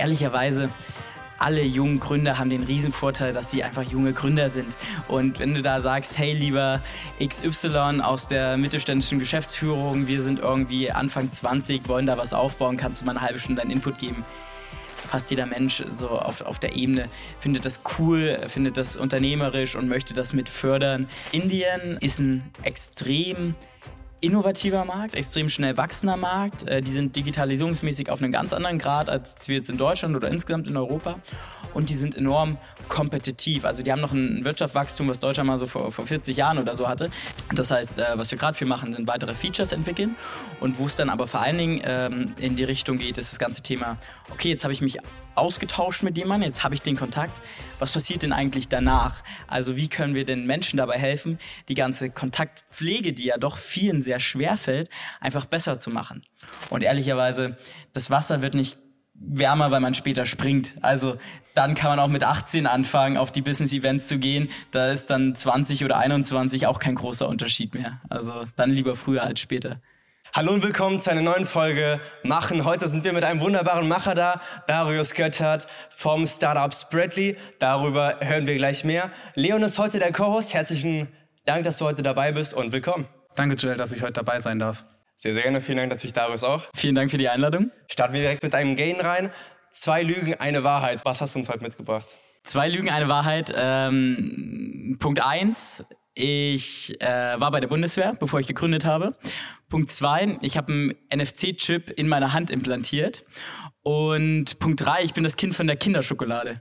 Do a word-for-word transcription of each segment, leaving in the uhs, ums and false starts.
ehrlicherweise, alle jungen Gründer haben den riesen Vorteil, dass sie einfach junge Gründer sind. Und wenn du da sagst, hey, lieber X Y aus der mittelständischen Geschäftsführung, wir sind irgendwie Anfang zwanzig, wollen da was aufbauen, kannst du mal eine halbe Stunde deinen Input geben. Fast jeder Mensch so auf, auf der Ebene findet das cool, findet das unternehmerisch und möchte das mit fördern. Indien ist ein extrem innovativer Markt, extrem schnell wachsender Markt. Die sind digitalisierungsmäßig auf einem ganz anderen Grad als wir jetzt in Deutschland oder insgesamt in Europa. Und die sind enorm kompetitiv. Also die haben noch ein Wirtschaftswachstum, was Deutschland mal so vor, vor vierzig Jahren oder so hatte. Das heißt, was wir gerade viel machen, sind weitere Features entwickeln. Und wo es dann aber vor allen Dingen ähm, in die Richtung geht, ist das ganze Thema, okay, jetzt habe ich mich ausgetauscht mit jemandem, jetzt habe ich den Kontakt. Was passiert denn eigentlich danach? Also wie können wir den Menschen dabei helfen, die ganze Kontaktpflege, die ja doch vielen sehr schwer fällt, einfach besser zu machen? Und ehrlicherweise, das Wasser wird nicht wärmer, weil man später springt. Also dann kann man auch mit achtzehn anfangen, auf die Business-Events zu gehen. Da ist dann zwanzig oder einundzwanzig auch kein großer Unterschied mehr. Also dann lieber früher als später. Hallo und willkommen zu einer neuen Folge Machen. Heute sind wir mit einem wunderbaren Macher da, Darius Göttert vom Startup Spreadly. Darüber hören wir gleich mehr. Leon ist heute der Co-Host. Herzlichen Dank, dass du heute dabei bist und willkommen. Danke, Joel, dass ich heute dabei sein darf. Sehr, sehr gerne. Vielen Dank natürlich, Darius, auch. Vielen Dank für die Einladung. Starten wir direkt mit einem Gain rein. Zwei Lügen, eine Wahrheit. Was hast du uns heute mitgebracht? Zwei Lügen, eine Wahrheit. Ähm, Punkt eins. Ich äh, war bei der Bundeswehr, bevor ich gegründet habe. Punkt zwei, ich habe einen N F C-Chip in meine Hand implantiert. Und Punkt drei, ich bin das Kind von der Kinderschokolade.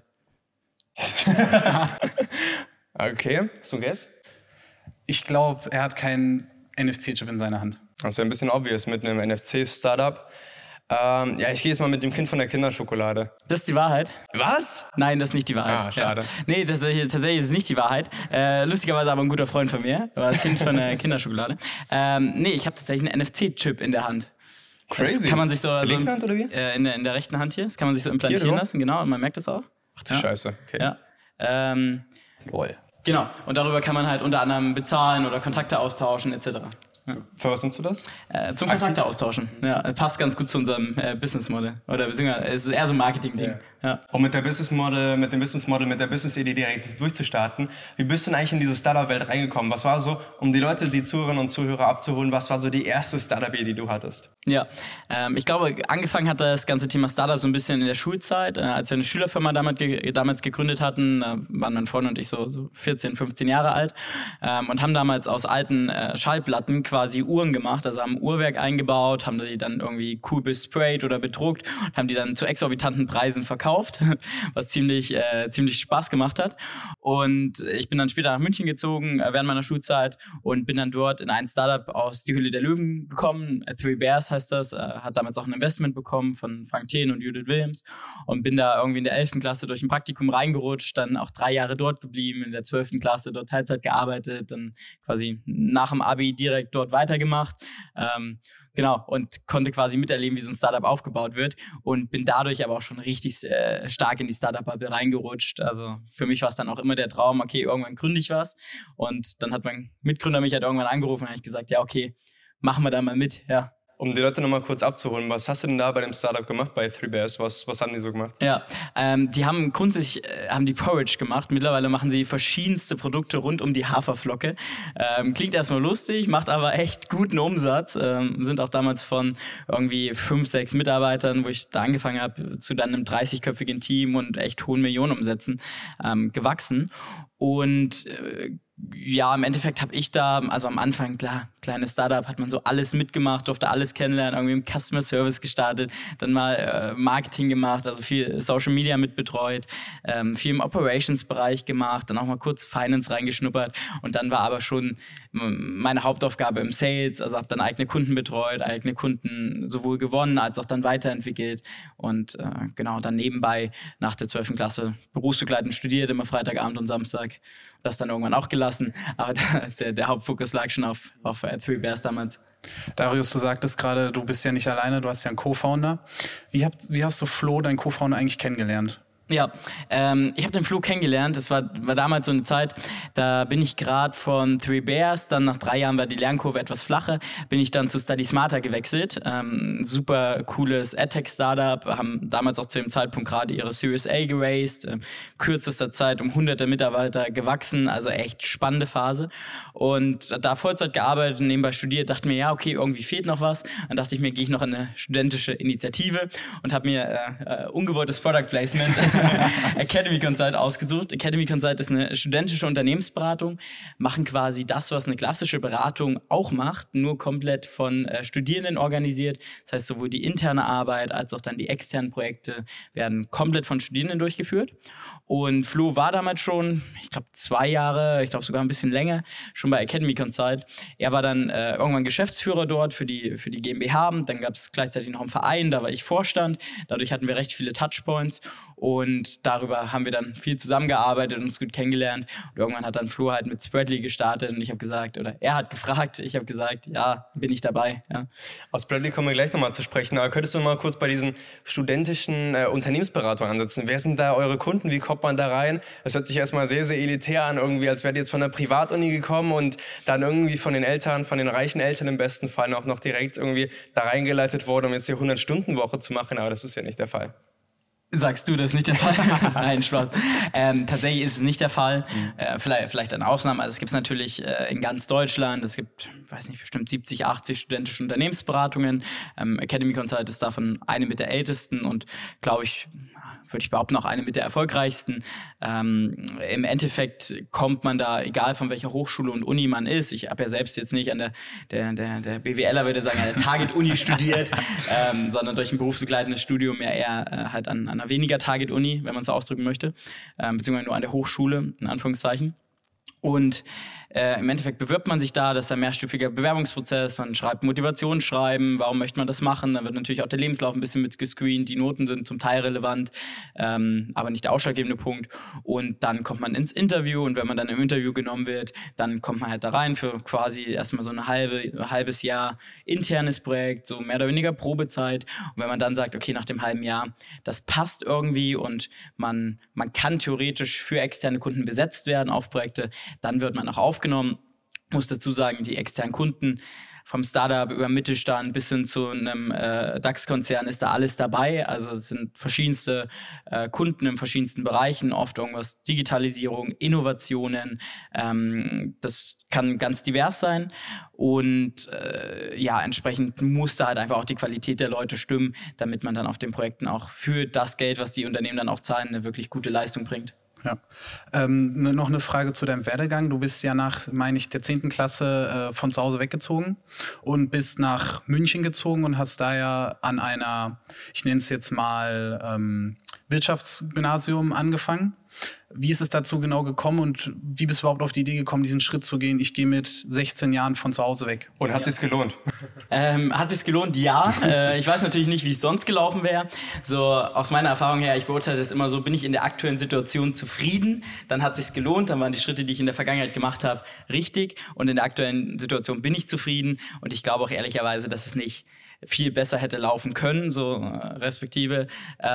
Okay, hast du einen Guess? Ich glaube, er hat keinen N F C-Chip in seiner Hand. Das ist ja ein bisschen obvious mit einem N F C-Startup. Ähm, ja, ich gehe jetzt mal mit dem Kind von der Kinderschokolade. Das ist die Wahrheit? Was? Nein, das ist nicht die Wahrheit. Ah, schade. Ja. Nee, tatsächlich, tatsächlich ist es nicht die Wahrheit. Äh, lustigerweise aber ein guter Freund von mir. War das Kind von der Kinderschokolade. Ähm, nee, ich habe tatsächlich einen N F C-Chip in der Hand. Crazy. Das kann man sich so, also, Linke Hand oder wie? Äh, in, der, in der rechten Hand hier. Das kann man sich so implantieren hier, lassen, genau. Und man merkt das auch. Ach du ja. Scheiße. Okay. Ja. Ähm, Lol. Genau. Und darüber kann man halt unter anderem bezahlen oder Kontakte austauschen et cetera. Ja. Für was nutzt du das? Äh, zum Kontakte austauschen. Ja, passt ganz gut zu unserem äh, Business-Model. Oder beziehungsweise es ist eher so ein Marketing-Ding. Ja. Ja. Um mit der Business-Model, mit dem Business-Model, mit der Business-Idee direkt durchzustarten. Wie bist du denn eigentlich in diese Startup-Welt reingekommen? Was war so, um die Leute, die Zuhörerinnen und Zuhörer abzuholen, was war so die erste Startup-Idee, die du hattest? Ja, ähm, ich glaube, angefangen hat das ganze Thema Startup so ein bisschen in der Schulzeit. Äh, als wir eine Schülerfirma damals, ge- damals gegründet hatten, äh, waren mein Freund und ich so, so vierzehn, fünfzehn Jahre alt ähm, und haben damals aus alten äh, Schallplatten quasi Uhren gemacht. Also haben ein Uhrwerk eingebaut, haben die dann irgendwie cool besprayt oder bedruckt und haben die dann zu exorbitanten Preisen verkauft, was ziemlich, äh, ziemlich Spaß gemacht hat. Und ich bin dann später nach München gezogen äh, während meiner Schulzeit und bin dann dort in ein Startup aus Die Höhle der Löwen gekommen. Three Bears heißt das, äh, hat damals auch ein Investment bekommen von Frank Thelen und Judith Williams und bin da irgendwie in der elften Klasse durch ein Praktikum reingerutscht, dann auch drei Jahre dort geblieben, in der zwölften Klasse dort Teilzeit gearbeitet, dann quasi nach dem Abi direkt dort weitergemacht. Ähm, genau, und konnte quasi miterleben, wie so ein Startup aufgebaut wird und bin dadurch aber auch schon richtig äh, stark in die Startup-Bubble reingerutscht. Also für mich war es dann auch immer der Traum, okay, irgendwann gründe ich was. Und dann hat mein Mitgründer mich halt irgendwann angerufen und habe ich gesagt, ja, okay, machen wir da mal mit, ja. Um die Leute nochmal kurz abzuholen, was hast du denn da bei dem Startup gemacht, bei Three Bears? Was, was haben die so gemacht? Ja, ähm, die haben grundsätzlich äh, haben die Porridge gemacht. Mittlerweile machen sie verschiedenste Produkte rund um die Haferflocke. Ähm, klingt erstmal lustig, macht aber echt guten Umsatz. Ähm, sind auch damals von irgendwie fünf, sechs Mitarbeitern, wo ich da angefangen habe, zu dann einem dreißigköpfigen Team und echt hohen Millionenumsätzen ähm, gewachsen. Und äh, ja, im Endeffekt habe ich da, also am Anfang, klar, kleines Startup, hat man so alles mitgemacht, durfte alles kennenlernen, irgendwie im Customer Service gestartet, dann mal äh, Marketing gemacht, also viel Social Media mitbetreut, ähm, viel im Operations-Bereich gemacht, dann auch mal kurz Finance reingeschnuppert und dann war aber schon meine Hauptaufgabe im Sales, also habe dann eigene Kunden betreut, eigene Kunden sowohl gewonnen als auch dann weiterentwickelt und äh, genau, dann nebenbei nach der zwölften Klasse berufsbegleitend studiert, immer Freitagabend und Samstag. Das dann irgendwann auch gelassen, aber der, der Hauptfokus lag schon auf, auf uh, Three Bears damals. Darius, du sagtest gerade, du bist ja nicht alleine, du hast ja einen Co-Founder. Wie, habt, wie hast du Flo, deinen Co-Founder, eigentlich kennengelernt? Ja, ähm, ich habe den Flo kennengelernt. Das war, war damals so eine Zeit, da bin ich gerade von Three Bears, dann nach drei Jahren war die Lernkurve etwas flacher, bin ich dann zu Study Smarter gewechselt. Ähm, super cooles AdTech-Startup, haben damals auch zu dem Zeitpunkt gerade ihre Series A geraced, äh, kürzester Zeit um hunderte Mitarbeiter gewachsen, also echt spannende Phase. Und da Vollzeit gearbeitet und nebenbei studiert, dachte mir, ja, okay, irgendwie fehlt noch was. Dann dachte ich mir, gehe ich noch in eine studentische Initiative und habe mir äh, äh, ungewolltes Product Placement Academy Consult ausgesucht. Academy Consult ist eine studentische Unternehmensberatung, machen quasi das, was eine klassische Beratung auch macht, nur komplett von äh, Studierenden organisiert. Das heißt, sowohl die interne Arbeit als auch dann die externen Projekte werden komplett von Studierenden durchgeführt. Und Flo war damals schon, ich glaube, zwei Jahre, ich glaube sogar ein bisschen länger, schon bei Academy Consult. Er war dann äh, irgendwann Geschäftsführer dort für die, für die GmbH. Dann gab es gleichzeitig noch einen Verein, da war ich Vorstand. Dadurch hatten wir recht viele Touchpoints. Und darüber haben wir dann viel zusammengearbeitet und uns gut kennengelernt. Und irgendwann hat dann Flo halt mit Spreadly gestartet und ich habe gesagt, oder er hat gefragt, ich habe gesagt, ja, bin ich dabei. Ja. Aus Spreadly kommen wir gleich nochmal zu sprechen, aber könntest du mal kurz bei diesen studentischen äh, Unternehmensberatungen ansetzen? Wer sind da eure Kunden? Wie kommt man da rein? Das hört sich erstmal sehr, sehr elitär an, irgendwie, als wärt ihr jetzt von einer Privatuni gekommen und dann irgendwie von den Eltern, von den reichen Eltern im besten Fall auch noch direkt irgendwie da reingeleitet worden, um jetzt die hundert-Stunden-Woche zu machen, aber das ist ja nicht der Fall. Sagst du, das ist nicht der Fall? Nein, Spaß. Ähm, tatsächlich ist es nicht der Fall. Mhm. Äh, vielleicht, vielleicht an Ausnahmen. Also es gibt es natürlich äh, in ganz Deutschland. Es gibt, weiß nicht, bestimmt siebzig, achtzig studentische Unternehmensberatungen. Ähm, Academy Consult ist davon eine mit der ältesten und, glaube ich, würde ich behaupten, auch eine mit der erfolgreichsten. Ähm, Im Endeffekt kommt man da, egal von welcher Hochschule und Uni man ist. Ich habe ja selbst jetzt nicht an der, der, der, der BWLer würde sagen, an der Target-Uni studiert, ähm, sondern durch ein berufsbegleitendes Studium ja eher äh, halt an, an einer weniger Target-Uni, wenn man es ausdrücken möchte, ähm, beziehungsweise nur an der Hochschule, in Anführungszeichen. Und äh, im Endeffekt bewirbt man sich da, das ist ein mehrstufiger Bewerbungsprozess, man schreibt Motivationsschreiben, warum möchte man das machen, dann wird natürlich auch der Lebenslauf ein bisschen mit gescreent, die Noten sind zum Teil relevant, ähm, aber nicht der ausschlaggebende Punkt und dann kommt man ins Interview und wenn man dann im Interview genommen wird, dann kommt man halt da rein für quasi erstmal so eine halbe, ein halbes Jahr internes Projekt, so mehr oder weniger Probezeit und wenn man dann sagt, okay, nach dem halben Jahr, das passt irgendwie und man, man kann theoretisch für externe Kunden besetzt werden auf Projekte, dann wird man auch aufgenommen. Ich muss dazu sagen, die externen Kunden vom Startup über Mittelstand bis hin zu einem äh, DAX-Konzern ist da alles dabei. Also es sind verschiedenste äh, Kunden in verschiedensten Bereichen, oft irgendwas Digitalisierung, Innovationen. Ähm, das kann ganz divers sein und äh, ja, entsprechend muss da halt einfach auch die Qualität der Leute stimmen, damit man dann auf den Projekten auch für das Geld, was die Unternehmen dann auch zahlen, eine wirklich gute Leistung bringt. Ja. Ähm, ne, noch eine Frage zu deinem Werdegang. Du bist ja nach, meine ich, der zehnten Klasse äh, von zu Hause weggezogen und bist nach München gezogen und hast da ja an einer, ich nenne es jetzt mal, ähm, Wirtschaftsgymnasium angefangen. Wie ist es dazu genau gekommen und wie bist du überhaupt auf die Idee gekommen, diesen Schritt zu gehen? Ich gehe mit sechzehn Jahren von zu Hause weg. Und hat ja. sich's gelohnt? Ähm, hat sich's gelohnt? Ja. äh, ich weiß natürlich nicht, wie es sonst gelaufen wäre. So aus meiner Erfahrung her, ich beurteile das immer so, bin ich in der aktuellen Situation zufrieden, dann hat sich's gelohnt, dann waren die Schritte, die ich in der Vergangenheit gemacht habe, richtig und in der aktuellen Situation bin ich zufrieden und ich glaube auch ehrlicherweise, dass es nicht viel besser hätte laufen können, so äh, respektive.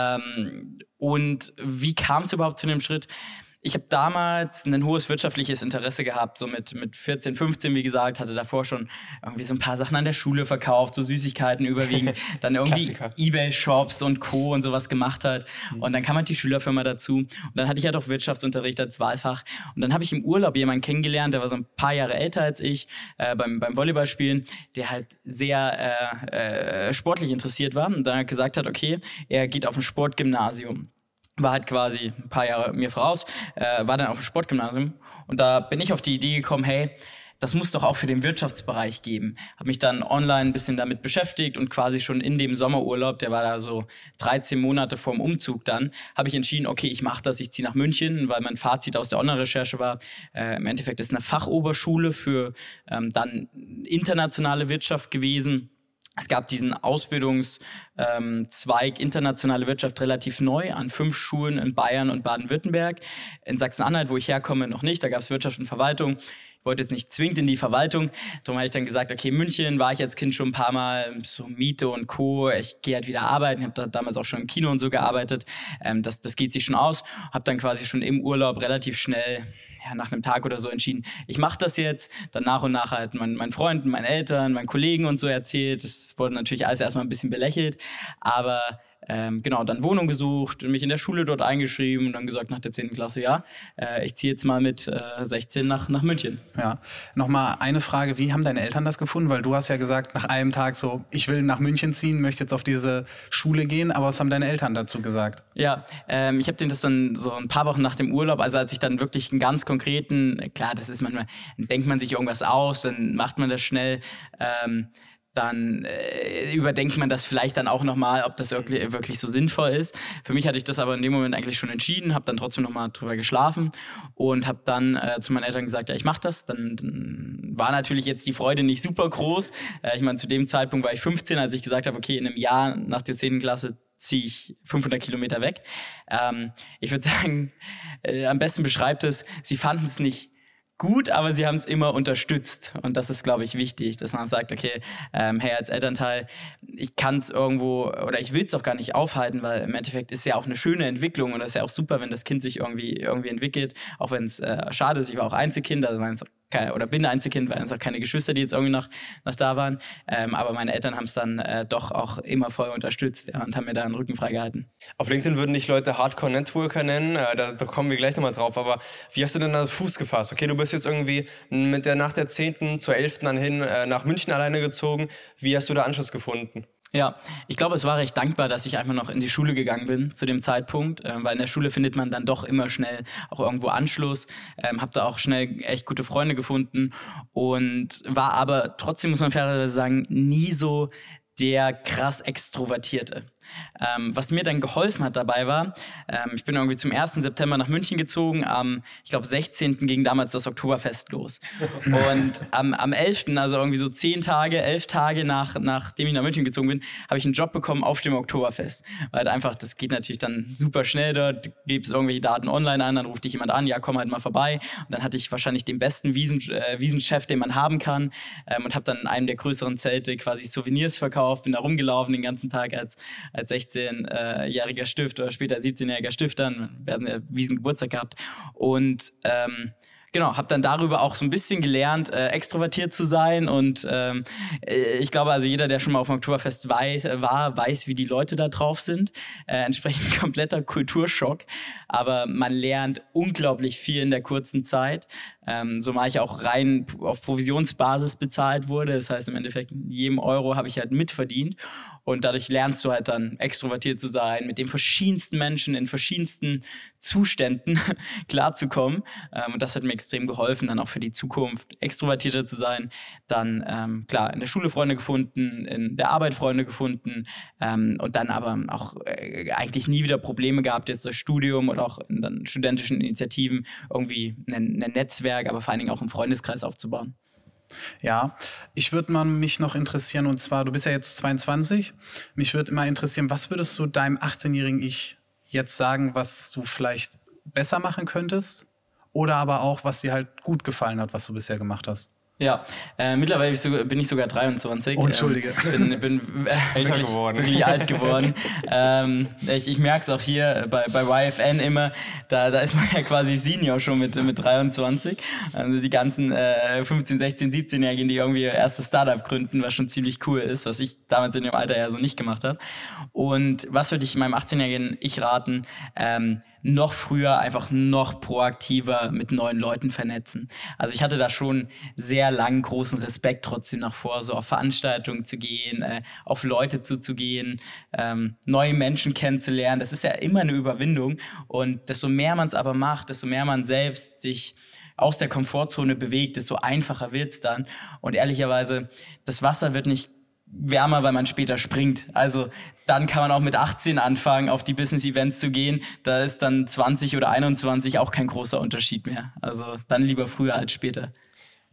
Ähm, und wie kam es überhaupt zu dem Schritt? Ich habe damals ein hohes wirtschaftliches Interesse gehabt, so mit, mit vierzehn, fünfzehn, wie gesagt, hatte davor schon irgendwie so ein paar Sachen an der Schule verkauft, so Süßigkeiten überwiegend, dann irgendwie Ebay-Shops und Co. und sowas gemacht hat. Und dann kam halt die Schülerfirma dazu und dann hatte ich halt auch Wirtschaftsunterricht als Wahlfach. Und dann habe ich im Urlaub jemanden kennengelernt, der war so ein paar Jahre älter als ich, äh, beim, beim Volleyballspielen, der halt sehr äh, äh, sportlich interessiert war und dann gesagt hat, okay, er geht auf ein Sportgymnasium. War halt quasi ein paar Jahre mir voraus, äh, war dann auf dem Sportgymnasium und da bin ich auf die Idee gekommen, hey, das muss doch auch für den Wirtschaftsbereich geben. Habe mich dann online ein bisschen damit beschäftigt und quasi schon in dem Sommerurlaub, der war da so dreizehn Monate vorm Umzug dann, habe ich entschieden, okay, ich mache das, ich ziehe nach München, weil mein Fazit aus der Online-Recherche war, äh, im Endeffekt ist eine Fachoberschule für ähm, dann internationale Wirtschaft gewesen. Es gab diesen Ausbildungszweig ähm, internationale Wirtschaft relativ neu an fünf Schulen in Bayern und Baden-Württemberg. In Sachsen-Anhalt, wo ich herkomme, noch nicht. Da gab es Wirtschaft und Verwaltung. Ich wollte jetzt nicht zwingend in die Verwaltung. Darum habe ich dann gesagt, okay, München war ich als Kind schon ein paar Mal, so Miete und Co. Ich gehe halt wieder arbeiten. Ich habe da damals auch schon im Kino und so gearbeitet. Ähm, das, das geht sich schon aus. Habe dann quasi schon im Urlaub relativ schnell, ja, nach einem Tag oder so entschieden, ich mache das jetzt. Dann nach und nach halt meinen, meinen Freunden, meinen Eltern, meinen Kollegen und so erzählt. Das wurde natürlich alles erstmal ein bisschen belächelt. Aber Ähm, genau, dann Wohnung gesucht, mich in der Schule dort eingeschrieben und dann gesagt nach der zehnten Klasse, ja, äh, ich ziehe jetzt mal mit äh, sechzehn nach, nach München. Ja, nochmal eine Frage, wie haben deine Eltern das gefunden? Weil du hast ja gesagt, nach einem Tag so, ich will nach München ziehen, möchte jetzt auf diese Schule gehen, aber was haben deine Eltern dazu gesagt? Ja, ähm, ich habe denen das dann so ein paar Wochen nach dem Urlaub, also als ich dann wirklich einen ganz konkreten, klar, das ist manchmal, dann denkt man sich irgendwas aus, dann macht man das schnell, ähm, dann äh, überdenkt man das vielleicht dann auch nochmal, ob das wirklich, wirklich so sinnvoll ist. Für mich hatte ich das aber in dem Moment eigentlich schon entschieden, habe dann trotzdem nochmal drüber geschlafen und habe dann äh, zu meinen Eltern gesagt, ja, ich mache das. Dann, dann war natürlich jetzt die Freude nicht super groß. Äh, ich meine, zu dem Zeitpunkt war ich fünfzehn, als ich gesagt habe, okay, in einem Jahr nach der zehnten Klasse ziehe ich fünfhundert Kilometer weg. Ähm, ich würde sagen, äh, am besten beschreibt es, sie fanden es nicht gut, aber sie haben es immer unterstützt. Und das ist, glaube ich, wichtig, dass man sagt, okay, ähm, hey, als Elternteil, ich kann es irgendwo, oder ich will es auch gar nicht aufhalten, weil im Endeffekt ist ja auch eine schöne Entwicklung und das ist ja auch super, wenn das Kind sich irgendwie, irgendwie entwickelt, auch wenn es äh, schade ist. Ich war auch Einzelkind, also waren es keine, oder bin Einzelkind, weil es auch keine Geschwister, die jetzt irgendwie noch, noch da waren. Ähm, aber meine Eltern haben es dann äh, doch auch immer voll unterstützt, ja, und haben mir da einen Rücken freigehalten. Auf LinkedIn würden dich Leute Hardcore-Networker nennen, äh, da, da kommen wir gleich nochmal drauf, aber wie hast du denn da Fuß gefasst? Okay, du bist jetzt irgendwie mit der, nach der zehnten zur elften dann hin äh, nach München alleine gezogen. Wie hast du da Anschluss gefunden? Ja, ich glaube, es war recht dankbar, dass ich einfach noch in die Schule gegangen bin zu dem Zeitpunkt, äh, weil in der Schule findet man dann doch immer schnell auch irgendwo Anschluss, ähm, habe da auch schnell echt gute Freunde gefunden und war aber trotzdem, muss man fairerweise sagen, nie so der krass Extrovertierte. Ähm, was mir dann geholfen hat dabei war, ähm, ich bin irgendwie zum ersten September nach München gezogen, am, ich glaube, sechzehnten ging damals das Oktoberfest los. Und am, am elften, also irgendwie so zehn Tage, elf Tage nach, nachdem ich nach München gezogen bin, habe ich einen Job bekommen auf dem Oktoberfest. Weil halt einfach, das geht natürlich dann super schnell dort, gibst irgendwelche Daten online an, dann ruft dich jemand an, ja, komm halt mal vorbei. Und dann hatte ich wahrscheinlich den besten Wiesen, äh, Wiesenchef, den man haben kann, ähm, und habe dann in einem der größeren Zelte quasi Souvenirs verkauft, bin da rumgelaufen den ganzen Tag als als sechzehnjähriger Stift oder später siebzehnjähriger Stifter. Wir hatten ja Wiesen Geburtstag gehabt. Und ähm, genau, habe dann darüber auch so ein bisschen gelernt, äh, extrovertiert zu sein. Und ähm, ich glaube, also jeder, der schon mal auf dem Oktoberfest weiß, war, weiß, wie die Leute da drauf sind. Äh, entsprechend kompletter Kulturschock. Aber man lernt unglaublich viel in der kurzen Zeit. Ähm, so mal ich auch rein auf Provisionsbasis bezahlt wurde. Das heißt, im Endeffekt, in jedem Euro habe ich halt mitverdient. Und dadurch lernst du halt dann extrovertiert zu sein, mit den verschiedensten Menschen in verschiedensten Zuständen klarzukommen. Ähm, und das hat mir extrem geholfen, dann auch für die Zukunft extrovertierter zu sein. Dann, ähm, klar, in der Schule Freunde gefunden, in der Arbeit Freunde gefunden. Ähm, und dann aber auch äh, eigentlich nie wieder Probleme gehabt, jetzt das Studium oder auch in dann studentischen Initiativen irgendwie ein, ein Netzwerk, aber vor allen Dingen auch einen Freundeskreis aufzubauen. Ja, ich würde mal mich noch interessieren, und zwar, du bist ja jetzt zweiundzwanzig, mich würde immer interessieren, was würdest du deinem achtzehnjährigen Ich jetzt sagen, was du vielleicht besser machen könntest oder aber auch, was dir halt gut gefallen hat, was du bisher gemacht hast? Ja, äh, mittlerweile bin ich, sogar, bin ich sogar dreiundzwanzig. Oh, Entschuldige. Ähm, bin bin äh, Älter wirklich, geworden. wirklich alt geworden. ähm, ich ich merke es auch hier bei, bei Y F N immer, da, da ist man ja quasi Senior schon mit, mit dreiundzwanzig. Also die ganzen äh, fünfzehn, sechzehn, siebzehnjährigen, die irgendwie ihr erstes Startup gründen, was schon ziemlich cool ist, was ich damals in dem Alter ja so nicht gemacht habe. Und was würde ich meinem achtzehnjährigen Ich raten? Ähm, noch früher einfach noch proaktiver mit neuen Leuten vernetzen. Also ich hatte da schon sehr lang großen Respekt trotzdem nach vor, so auf Veranstaltungen zu gehen, äh, auf Leute zuzugehen, ähm, neue Menschen kennenzulernen. Das ist ja immer eine Überwindung. Und desto mehr man es aber macht, desto mehr man selbst sich aus der Komfortzone bewegt, desto einfacher wird es dann. Und ehrlicherweise, das Wasser wird nicht wärmer, weil man später springt. Also dann kann man auch mit achtzehn anfangen, auf die Business-Events zu gehen. Da ist dann zwanzig oder einundzwanzig auch kein großer Unterschied mehr. Also dann lieber früher als später.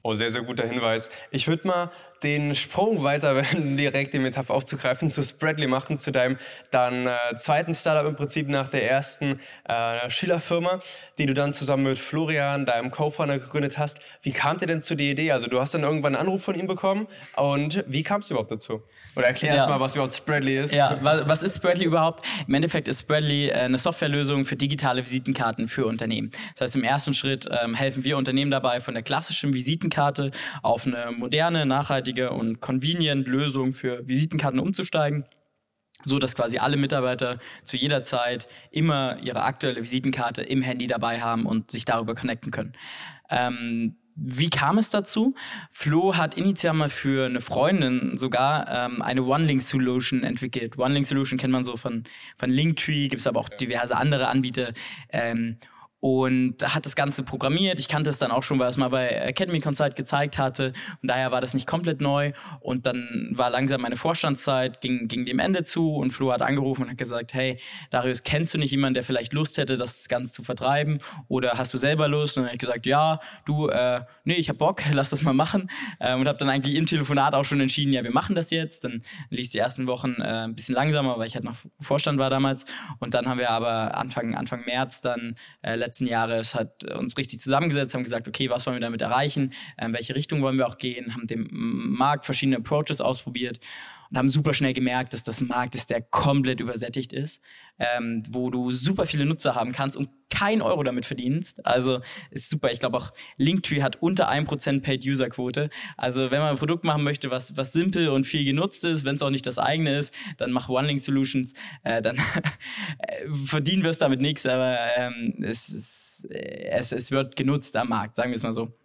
Oh, sehr, sehr guter Hinweis. Ich würde mal den Sprung weiter, direkt die Metapher aufzugreifen, zu Spreadly machen, zu deinem dann äh, zweiten Startup im Prinzip nach der ersten äh, Schülerfirma, die du dann zusammen mit Florian, deinem Co-Founder, gegründet hast. Wie kamt ihr denn zu der Idee? Also du hast dann irgendwann einen Anruf von ihm bekommen und wie kam es überhaupt dazu? Oder erklär ja. erst mal, was überhaupt Spreadly ist. Ja, was ist Spreadly überhaupt? Im Endeffekt ist Spreadly eine Softwarelösung für digitale Visitenkarten für Unternehmen. Das heißt, im ersten Schritt ähm, helfen wir Unternehmen dabei, von der klassischen Visitenkarte auf eine moderne, nachhaltige und convenient Lösung für Visitenkarten umzusteigen, so dass quasi alle Mitarbeiter zu jeder Zeit immer ihre aktuelle Visitenkarte im Handy dabei haben und sich darüber connecten können. Ähm, Wie kam es dazu? Flo hat initial mal für eine Freundin sogar ähm, eine One-Link-Solution entwickelt. One-Link-Solution kennt man so von, von Linktree, gibt es aber auch diverse andere Anbieter. Ähm, und hat das Ganze programmiert. Ich kannte es dann auch schon, weil es mal bei Academy Consult gezeigt hatte. Und daher war das nicht komplett neu. Und dann war langsam meine Vorstandszeit, ging, ging dem Ende zu. Und Flo hat angerufen und hat gesagt, hey, Darius, kennst du nicht jemanden, der vielleicht Lust hätte, das Ganze zu vertreiben? Oder hast du selber Lust? Und dann habe ich gesagt, ja, du, äh, nee, ich hab Bock, lass das mal machen. Ähm, und habe dann eigentlich im Telefonat auch schon entschieden, ja, wir machen das jetzt. Dann lief es die ersten Wochen äh, ein bisschen langsamer, weil ich halt noch Vorstand war damals. Und dann haben wir aber Anfang, Anfang März dann äh, letzten Jahres hat uns richtig zusammengesetzt, haben gesagt, okay, was wollen wir damit erreichen, in welche Richtung wollen wir auch gehen, haben dem Markt verschiedene Approaches ausprobiert und haben super schnell gemerkt, dass das ein Markt ist, der komplett übersättigt ist, ähm, wo du super viele Nutzer haben kannst und kein Euro damit verdienst. Also ist super. Ich glaube auch Linktree hat unter ein Prozent Paid-User-Quote. Also wenn man ein Produkt machen möchte, was, was simpel und viel genutzt ist, wenn es auch nicht das eigene ist, dann mach One-Link-Solutions. Äh, dann verdienen wir es damit nichts, aber ähm, es, ist, es, es wird genutzt am Markt, sagen wir es mal so.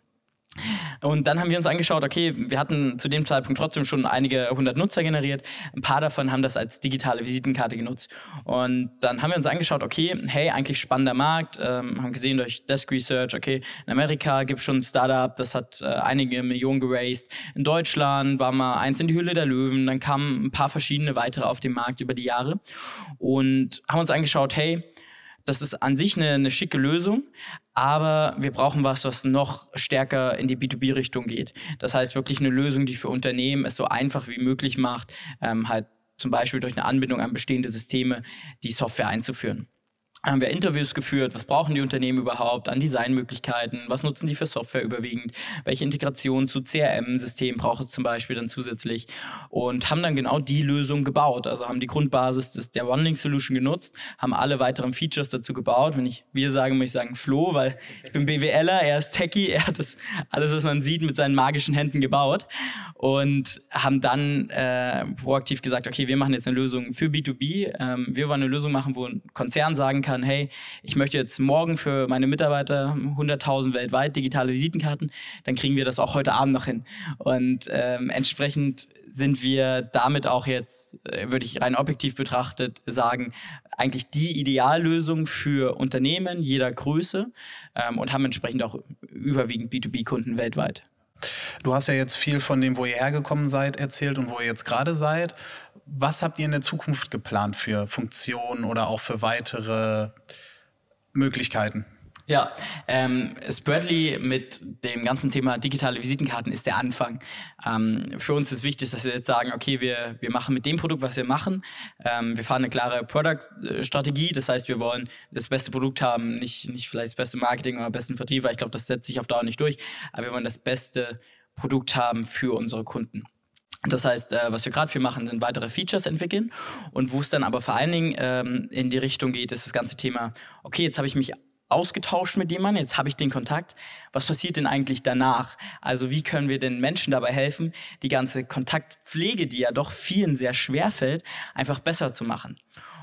Und dann haben wir uns angeschaut, okay, wir hatten zu dem Zeitpunkt trotzdem schon einige hundert Nutzer generiert. Ein paar davon haben das als digitale Visitenkarte genutzt. Und dann haben wir uns angeschaut, okay, hey, eigentlich spannender Markt. Ähm, haben gesehen durch Desk Research, okay, in Amerika gibt es schon ein Startup, das hat äh, einige Millionen geraced. In Deutschland war mal eins in die Höhle der Löwen. Dann kamen ein paar verschiedene weitere auf den Markt über die Jahre. Und haben uns angeschaut, hey, das ist an sich eine, eine schicke Lösung, aber wir brauchen was, was noch stärker in die B zwei B-Richtung geht. Das heißt wirklich eine Lösung, die für Unternehmen es so einfach wie möglich macht, ähm, halt zum Beispiel durch eine Anbindung an bestehende Systeme die Software einzuführen. Haben wir Interviews geführt, was brauchen die Unternehmen überhaupt an Designmöglichkeiten, was nutzen die für Software überwiegend, welche Integration zu C R M-Systemen braucht es zum Beispiel dann zusätzlich und haben dann genau die Lösung gebaut, also haben die Grundbasis des, der One-Link-Solution genutzt, haben alle weiteren Features dazu gebaut. Wenn ich wir sagen, muss ich sagen Flo, weil ich bin B W Ler, er ist Techie, er hat das alles, was man sieht, mit seinen magischen Händen gebaut und haben dann äh, proaktiv gesagt, okay, wir machen jetzt eine Lösung für B zwei B, ähm, wir wollen eine Lösung machen, wo ein Konzern sagen kann, hey, ich möchte jetzt morgen für meine Mitarbeiter hunderttausend weltweit digitale Visitenkarten, dann kriegen wir das auch heute Abend noch hin. Und ähm, entsprechend sind wir damit auch jetzt, äh, würde ich rein objektiv betrachtet sagen, eigentlich die Ideallösung für Unternehmen jeder Größe ähm, und haben entsprechend auch überwiegend B zwei B-Kunden weltweit. Du hast ja jetzt viel von dem, wo ihr hergekommen seid, erzählt und wo ihr jetzt gerade seid. Was habt ihr in der Zukunft geplant für Funktionen oder auch für weitere Möglichkeiten? Ja, ähm, Spreadly mit dem ganzen Thema digitale Visitenkarten ist der Anfang. Ähm, für uns ist wichtig, dass wir jetzt sagen, okay, wir, wir machen mit dem Produkt, was wir machen, ähm, wir fahren eine klare Product-Strategie, das heißt, wir wollen das beste Produkt haben, nicht, nicht vielleicht das beste Marketing oder besten Vertrieb, weil ich glaube, das setzt sich auf Dauer nicht durch, aber wir wollen das beste Produkt haben für unsere Kunden. Das heißt, äh, was wir gerade für machen, sind weitere Features entwickeln und wo es dann aber vor allen Dingen ähm, in die Richtung geht, ist das ganze Thema, okay, jetzt habe ich mich ausgetauscht mit jemandem, jetzt habe ich den Kontakt. Was passiert denn eigentlich danach? Also wie können wir den Menschen dabei helfen, die ganze Kontaktpflege, die ja doch vielen sehr schwer fällt, einfach besser zu machen?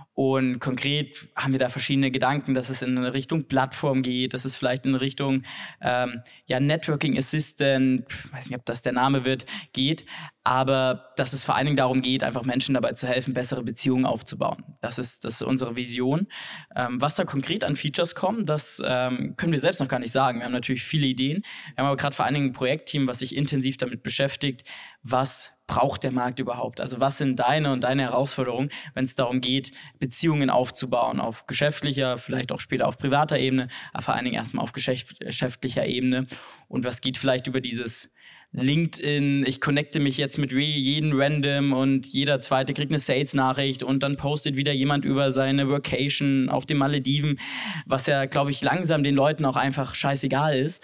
Und konkret haben wir da verschiedene Gedanken, dass es in eine Richtung Plattform geht, dass es vielleicht in eine Richtung ähm, ja, Networking Assistant, weiß nicht, ob das der Name wird, geht, aber dass es vor allen Dingen darum geht, einfach Menschen dabei zu helfen, bessere Beziehungen aufzubauen. Das ist, das ist unsere Vision. Ähm, was da konkret an Features kommen, das ähm, können wir selbst noch gar nicht sagen. Wir haben natürlich viele Ideen. Wir haben aber gerade vor allen Dingen ein Projektteam, was sich intensiv damit beschäftigt, was braucht der Markt überhaupt? Also was sind deine und deine Herausforderungen, wenn es darum geht, Beziehungen aufzubauen auf geschäftlicher, vielleicht auch später auf privater Ebene, aber vor allen Dingen erstmal auf geschäft- geschäftlicher Ebene. Und was geht vielleicht über dieses LinkedIn, ich connecte mich jetzt mit jedem random und jeder zweite kriegt eine Sales-Nachricht und dann postet wieder jemand über seine Workation auf den Malediven, was ja, glaube ich, langsam den Leuten auch einfach scheißegal ist.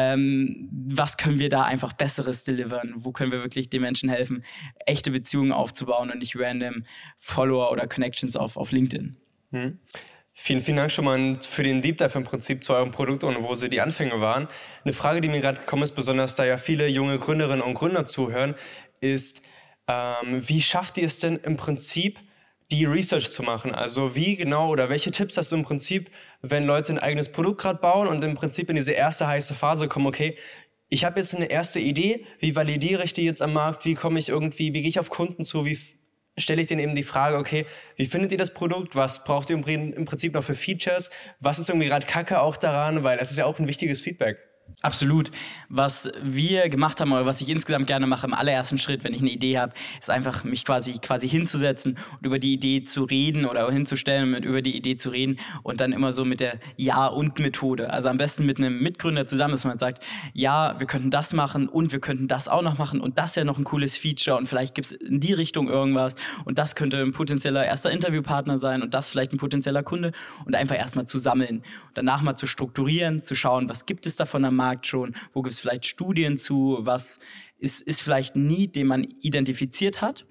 Ähm, was können wir da einfach Besseres delivern? Wo können wir wirklich den Menschen helfen, echte Beziehungen aufzubauen und nicht random Follower oder Connections auf, auf LinkedIn? Hm. Vielen, vielen Dank schon mal für den Deep Dive im Prinzip zu eurem Produkt und wo so die Anfänge waren. Eine Frage, die mir gerade gekommen ist, besonders da ja viele junge Gründerinnen und Gründer zuhören, ist, ähm, wie schafft ihr es denn im Prinzip, die Research zu machen? Also wie genau oder welche Tipps hast du im Prinzip, wenn Leute ein eigenes Produkt gerade bauen und im Prinzip in diese erste heiße Phase kommen, okay, ich habe jetzt eine erste Idee, wie validiere ich die jetzt am Markt, wie komme ich irgendwie, wie gehe ich auf Kunden zu, wie stelle ich denen eben die Frage, okay, wie findet ihr das Produkt, was braucht ihr im Prinzip noch für Features, was ist irgendwie gerade Kacke auch daran, weil es ist ja auch ein wichtiges Feedback. Absolut. Was wir gemacht haben oder was ich insgesamt gerne mache im allerersten Schritt, wenn ich eine Idee habe, ist einfach mich quasi quasi hinzusetzen und über die Idee zu reden oder hinzustellen und über die Idee zu reden und dann immer so mit der Ja-und-Methode. Also am besten mit einem Mitgründer zusammen, dass man sagt, ja, wir könnten das machen und wir könnten das auch noch machen und das wäre noch ein cooles Feature und vielleicht gibt es in die Richtung irgendwas und das könnte ein potenzieller erster Interviewpartner sein und das vielleicht ein potenzieller Kunde und einfach erstmal zu sammeln und danach mal zu strukturieren, zu schauen, was gibt es davon am Markt schon, wo gibt es vielleicht Studien zu, was ist, ist vielleicht ein Need, den man identifiziert hat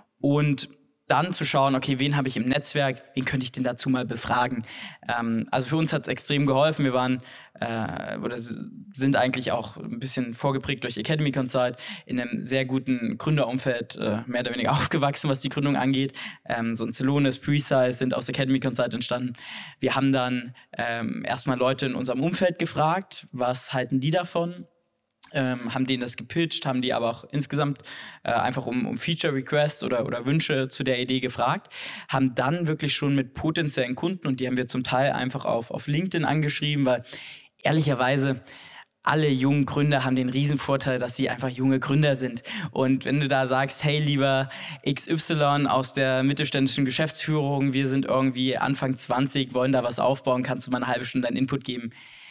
und dann zu schauen, okay, wen habe ich im Netzwerk, wen könnte ich denn dazu mal befragen. Ähm, also für uns hat es extrem geholfen, wir waren äh, oder sind eigentlich auch ein bisschen vorgeprägt durch Academy Consult in einem sehr guten Gründerumfeld äh, mehr oder weniger aufgewachsen, was die Gründung angeht. Ähm, so ein Celonis, Precise sind aus Academy Consult entstanden. Wir haben dann ähm, erstmal Leute in unserem Umfeld gefragt, was halten die davon? Ähm, haben denen das gepitcht, haben die aber auch insgesamt äh, einfach um, um Feature-Requests oder, oder Wünsche zu der Idee gefragt, haben dann wirklich schon mit potenziellen Kunden und die haben wir zum Teil einfach auf, auf LinkedIn angeschrieben, weil ehrlicherweise alle jungen Gründer haben den Riesenvorteil, dass sie einfach junge Gründer sind. Und wenn du da sagst, hey, lieber X Y aus der mittelständischen Geschäftsführung, wir sind irgendwie Anfang zwanzig, wollen da was aufbauen, kannst du mal eine halbe Stunde einen Input geben?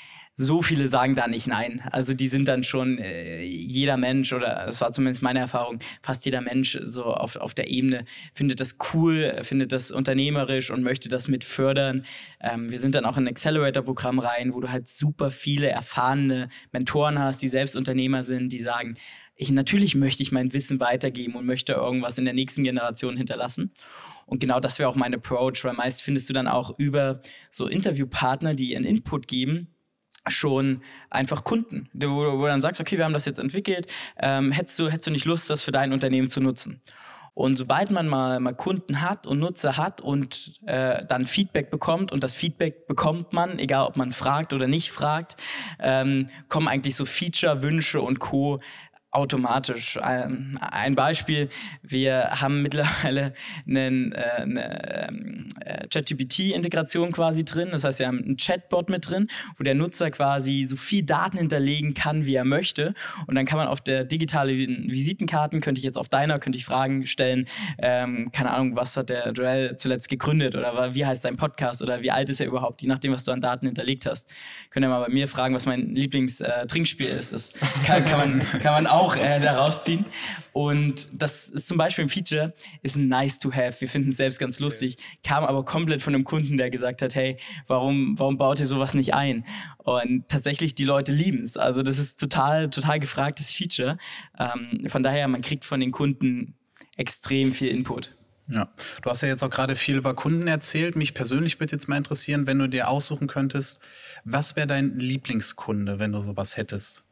So viele sagen da nicht nein. Also die sind dann schon äh, jeder Mensch, oder das war zumindest meine Erfahrung, fast jeder Mensch so auf, auf der Ebene findet das cool, findet das unternehmerisch und möchte das mit fördern. Ähm, wir sind dann auch in ein Accelerator-Programm rein, wo du halt super viele erfahrene Mentoren hast, die selbst Unternehmer sind, die sagen, ich, natürlich möchte ich mein Wissen weitergeben und möchte irgendwas in der nächsten Generation hinterlassen. Und genau das wäre auch mein Approach, weil meist findest du dann auch über so Interviewpartner, die ihren Input geben, schon einfach Kunden, wo, wo du dann sagst, okay, wir haben das jetzt entwickelt, ähm, hättest du, hättest du nicht Lust, das für dein Unternehmen zu nutzen? Und sobald man mal, mal Kunden hat und Nutzer hat und äh, dann Feedback bekommt, und das Feedback bekommt man, egal ob man fragt oder nicht fragt, ähm, kommen eigentlich so Feature, Wünsche und Co. automatisch. Ähm, ein Beispiel, wir haben mittlerweile einen, äh, eine äh, ChatGPT-Integration quasi drin. Das heißt, wir haben einen Chatbot mit drin, wo der Nutzer quasi so viel Daten hinterlegen kann, wie er möchte. Und dann kann man auf der digitalen Visitenkarten, könnte ich jetzt auf deiner, könnte ich Fragen stellen, ähm, keine Ahnung, was hat der Joel zuletzt gegründet oder wie heißt sein Podcast oder wie alt ist er überhaupt, je nachdem, was du an Daten hinterlegt hast. Könnt ihr mal bei mir fragen, was mein Lieblings-Trinkspiel ist. Das kann, kann man, kann man auch auch äh, da rausziehen. Und das ist zum Beispiel ein Feature, ist ein nice to have. Wir finden es selbst ganz lustig. Kam aber komplett von einem Kunden, der gesagt hat, hey, warum, warum baut ihr sowas nicht ein? Und tatsächlich, die Leute lieben es. Also das ist total, total gefragtes Feature. Ähm, von daher, man kriegt von den Kunden extrem viel Input. Ja, du hast ja jetzt auch gerade viel über Kunden erzählt. Mich persönlich würde jetzt mal interessieren, wenn du dir aussuchen könntest, was wäre dein Lieblingskunde, wenn du sowas hättest?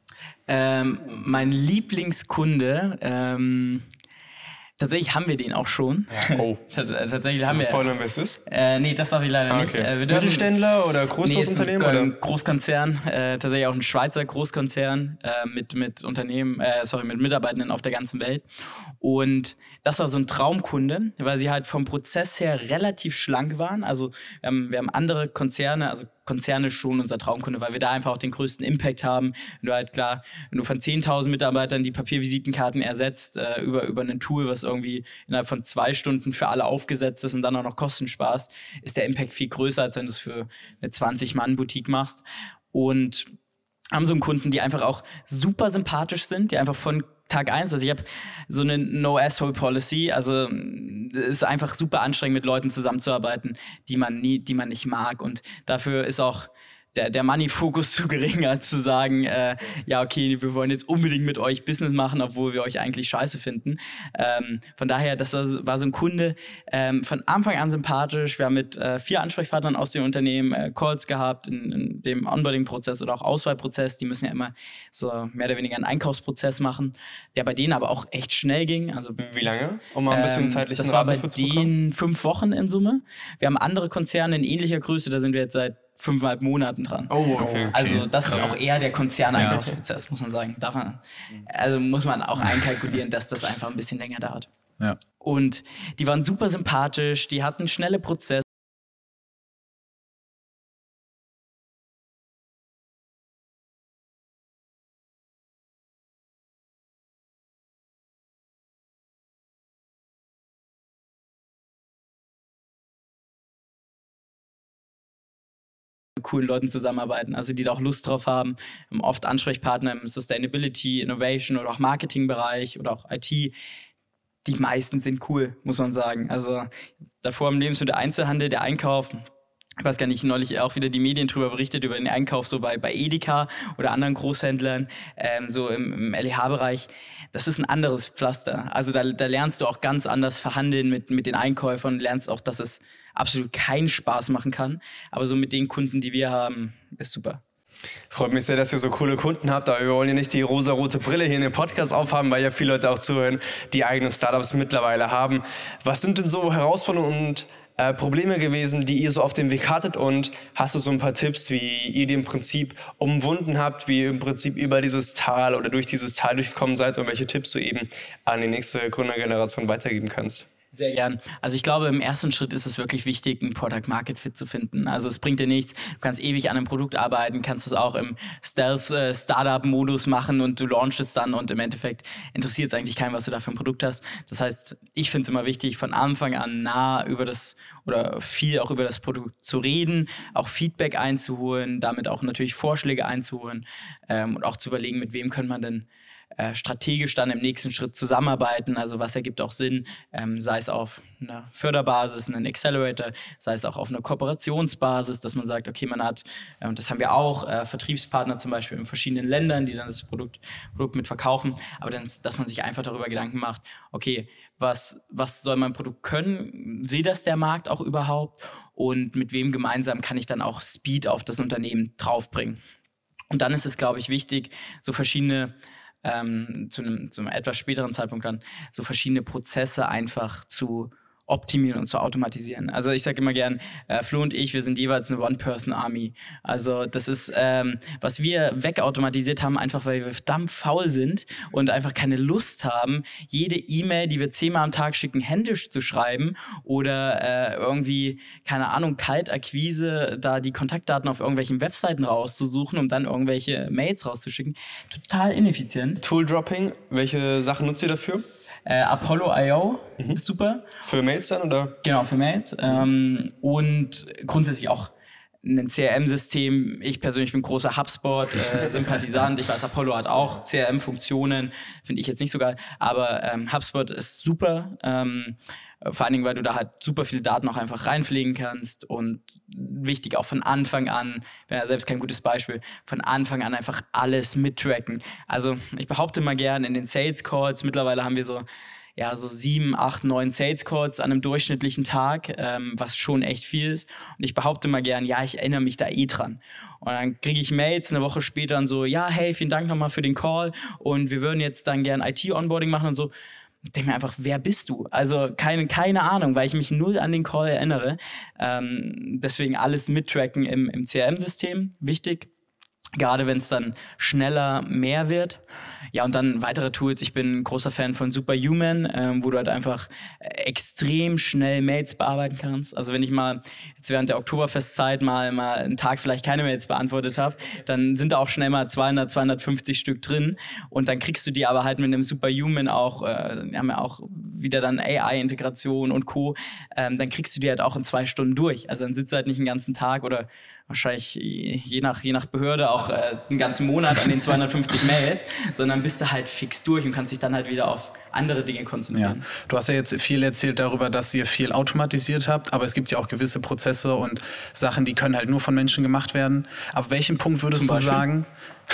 Ähm, mein Lieblingskunde, ähm, tatsächlich haben wir den auch schon. Oh. Tatsächlich haben das wir. Spoilern, wer es ist? Äh, nee, das darf ich leider ah, nicht. Okay. Äh, wir dürfen, Mittelständler oder größeres nee, Unternehmen? Ein, oder? ein Großkonzern, äh, tatsächlich auch ein Schweizer Großkonzern äh, mit, mit Unternehmen, äh, sorry, mit Mitarbeitenden auf der ganzen Welt. Und das war so ein Traumkunde, weil sie halt vom Prozess her relativ schlank waren. Also wir haben, wir haben andere Konzerne, also Konzerne schon unser Traumkunde, weil wir da einfach auch den größten Impact haben. Wenn du halt klar, wenn du von zehntausend Mitarbeitern die Papiervisitenkarten ersetzt, äh, über, über ein Tool, was irgendwie innerhalb von zwei Stunden für alle aufgesetzt ist und dann auch noch Kosten sparst, ist der Impact viel größer, als wenn du es für eine zwanzig-Mann-Boutique machst. Und haben so einen Kunden, die einfach auch super sympathisch sind, die einfach von Tag eins, also ich habe so eine No-Asshole-Policy, also es ist einfach super anstrengend, mit Leuten zusammenzuarbeiten, die man nie, die man nicht mag, und dafür ist auch der, der Money-Fokus zu gering, als zu sagen, äh, ja okay, wir wollen jetzt unbedingt mit euch Business machen, obwohl wir euch eigentlich scheiße finden. Ähm, von daher, das war, war so ein Kunde, ähm, von Anfang an sympathisch. Wir haben mit äh, vier Ansprechpartnern aus dem Unternehmen äh, Calls gehabt in, in dem Onboarding-Prozess oder auch Auswahlprozess. Die müssen ja immer so mehr oder weniger einen Einkaufsprozess machen, der bei denen aber auch echt schnell ging. Also, wie lange? Um mal ein bisschen ähm, zeitlichen Das war bei Rahmen dafür zu bekommen? denen fünf Wochen in Summe. Wir haben andere Konzerne in ähnlicher Größe, da sind wir jetzt seit fünfeinhalb Monaten dran. Oh, okay. Also das Krass. ist auch eher der Konzerneinkaufsprozess, muss man sagen. Darf man, also muss man auch einkalkulieren, dass das einfach ein bisschen länger dauert. Ja. Und die waren super sympathisch, die hatten schnelle Prozesse. Coolen Leuten zusammenarbeiten, also die da auch Lust drauf haben. Wir haben oft Ansprechpartner im Sustainability, Innovation oder auch Marketingbereich oder auch I T. Die meisten sind cool, muss man sagen. Also davor im Lebens- und der Einzelhandel, der Einkauf, ich weiß gar nicht, neulich auch wieder die Medien drüber berichtet, über den Einkauf so bei, bei Edeka oder anderen Großhändlern, ähm, so im, im L E H-Bereich. Das ist ein anderes Pflaster. Also da, da lernst du auch ganz anders verhandeln mit, mit den Einkäufern, lernst auch, dass es absolut keinen Spaß machen kann. Aber so mit den Kunden, die wir haben, ist super. Freut mich sehr, dass ihr so coole Kunden habt, aber wir wollen ja nicht die rosarote Brille hier in dem Podcast aufhaben, weil ja viele Leute auch zuhören, die eigene Startups mittlerweile haben. Was sind denn so Herausforderungen und äh, Probleme gewesen, die ihr so auf dem Weg hattet, und hast du so ein paar Tipps, wie ihr die im Prinzip umwunden habt, wie ihr im Prinzip über dieses Tal oder durch dieses Tal durchgekommen seid, und welche Tipps du eben an die nächste Gründergeneration weitergeben kannst? Sehr gern. Also ich glaube, im ersten Schritt ist es wirklich wichtig, einen Product-Market-Fit zu finden. Also es bringt dir nichts, du kannst ewig an einem Produkt arbeiten, kannst es auch im Stealth-Startup-Modus machen und du launchst es dann, und im Endeffekt interessiert es eigentlich keinen, was du da für ein Produkt hast. Das heißt, ich finde es immer wichtig, von Anfang an nah über das oder viel auch über das Produkt zu reden, auch Feedback einzuholen, damit auch natürlich Vorschläge einzuholen, ähm, und auch zu überlegen, mit wem könnte man denn Äh, strategisch dann im nächsten Schritt zusammenarbeiten, also was ergibt auch Sinn, ähm, sei es auf einer Förderbasis, einen Accelerator, sei es auch auf einer Kooperationsbasis, dass man sagt, okay, man hat, äh, und das haben wir auch, äh, Vertriebspartner zum Beispiel in verschiedenen Ländern, die dann das Produkt, Produkt mit verkaufen, aber dann, dass man sich einfach darüber Gedanken macht, okay, was, was soll mein Produkt können, will das der Markt auch überhaupt, und mit wem gemeinsam kann ich dann auch Speed auf das Unternehmen draufbringen. Und dann ist es, glaube ich, wichtig, so verschiedene Ähm, zu, einem, zu einem etwas späteren Zeitpunkt dann so verschiedene Prozesse einfach zu optimieren und zu automatisieren. Also ich sage immer gern, äh, Flo und ich, wir sind jeweils eine One-Person-Army. Also das ist, ähm, was wir wegautomatisiert haben, einfach weil wir verdammt faul sind und einfach keine Lust haben, jede E-Mail, die wir zehnmal am Tag schicken, händisch zu schreiben oder äh, irgendwie, keine Ahnung, Kaltakquise, da die Kontaktdaten auf irgendwelchen Webseiten rauszusuchen, um dann irgendwelche Mails rauszuschicken. Total ineffizient. Tool-Dropping, welche Sachen nutzt ihr dafür? Äh, Apollo Punkt i o mhm. ist super. Für Mails dann, oder? Genau, für Mails. Ähm, und grundsätzlich auch ein C R M-System. Ich persönlich bin großer HubSpot-Sympathisant. Äh, ich weiß, Apollo hat auch C R M-Funktionen. Finde ich jetzt nicht so geil. Aber ähm, HubSpot ist super. Ähm, vor allen Dingen, weil du da halt super viele Daten auch einfach reinpflegen kannst. Und wichtig auch von Anfang an, wenn ja selbst kein gutes Beispiel, von Anfang an einfach alles mittracken. Also ich behaupte mal gern, in den Sales Calls, mittlerweile haben wir so ja, so sieben, acht, neun Sales Calls an einem durchschnittlichen Tag, ähm, was schon echt viel ist. Und ich behaupte mal gern, ja, ich erinnere mich da eh dran. Und dann kriege ich Mails eine Woche später und so, ja, hey, vielen Dank nochmal für den Call und wir würden jetzt dann gern I T-Onboarding machen und so. Ich denke mir einfach, wer bist du? Also keine, keine Ahnung, weil ich mich null an den Call erinnere. Ähm, deswegen alles mittracken im, im C R M-System, wichtig. Gerade wenn es dann schneller mehr wird. Ja, und dann weitere Tools. Ich bin ein großer Fan von Superhuman, ähm, wo du halt einfach extrem schnell Mails bearbeiten kannst. Also wenn ich mal jetzt während der Oktoberfestzeit mal, mal einen Tag vielleicht keine Mails beantwortet habe, dann sind da auch schnell mal zweihundert, zweihundertfünfzig Stück drin. Und dann kriegst du die aber halt mit einem Superhuman auch, äh, wir haben ja auch wieder dann A I-Integration und Co., ähm, dann kriegst du die halt auch in zwei Stunden durch. Also dann sitzt du halt nicht den ganzen Tag oder wahrscheinlich je nach, je nach Behörde auch äh, einen ganzen Monat an den zweihundertfünfzig Mails, sondern bist du halt fix durch und kannst dich dann halt wieder auf andere Dinge konzentrieren. Ja. Du hast ja jetzt viel erzählt darüber, dass ihr viel automatisiert habt, aber es gibt ja auch gewisse Prozesse und Sachen, die können halt nur von Menschen gemacht werden. Ab welchem Punkt würdest du sagen,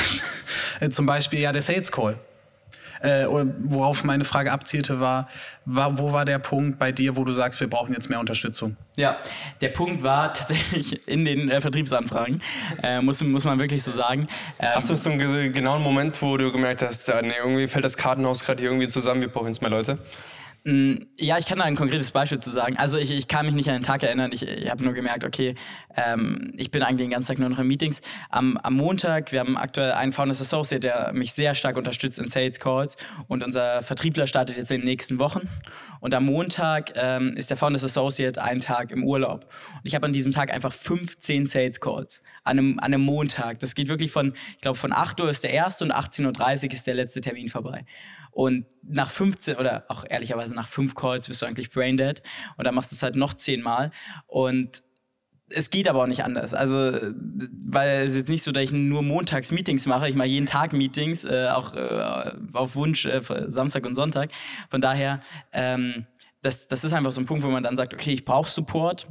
zum Beispiel ja der Sales Call, äh, worauf meine Frage abzielte war, war, wo war der Punkt bei dir, wo du sagst, wir brauchen jetzt mehr Unterstützung? Ja, der Punkt war tatsächlich in den äh, Vertriebsanfragen, äh, muss, muss man wirklich so sagen. Ähm, Hast du so einen ge- genauen Moment, wo du gemerkt hast, äh, nee, irgendwie fällt das Kartenhaus gerade hier irgendwie zusammen, wir brauchen jetzt mehr Leute? Ja, ich kann da ein konkretes Beispiel zu sagen. Also ich, ich kann mich nicht an den Tag erinnern. Ich, ich habe nur gemerkt, okay, ähm, ich bin eigentlich den ganzen Tag nur noch in Meetings. Am, am Montag, wir haben aktuell einen Founders Associate, der mich sehr stark unterstützt in Sales Calls. Und unser Vertriebler startet jetzt in den nächsten Wochen. Und am Montag ähm, ist der Founders Associate einen Tag im Urlaub. Und ich habe an diesem Tag einfach fünfzehn Sales Calls an einem, an einem Montag. Das geht wirklich von, ich glaube, von acht Uhr ist der erste und achtzehn Uhr dreißig ist der letzte Termin vorbei. Und nach fünfzehn oder auch ehrlicherweise nach fünf Calls bist du eigentlich braindead und dann machst du es halt noch zehnmal und es geht aber auch nicht anders. Also, weil es ist jetzt nicht so, dass ich nur montags Meetings mache. Ich mache jeden Tag Meetings, äh, auch äh, auf Wunsch äh, Samstag und Sonntag. Von daher, ähm, das, das ist einfach so ein Punkt, wo man dann sagt, okay, ich brauche Support.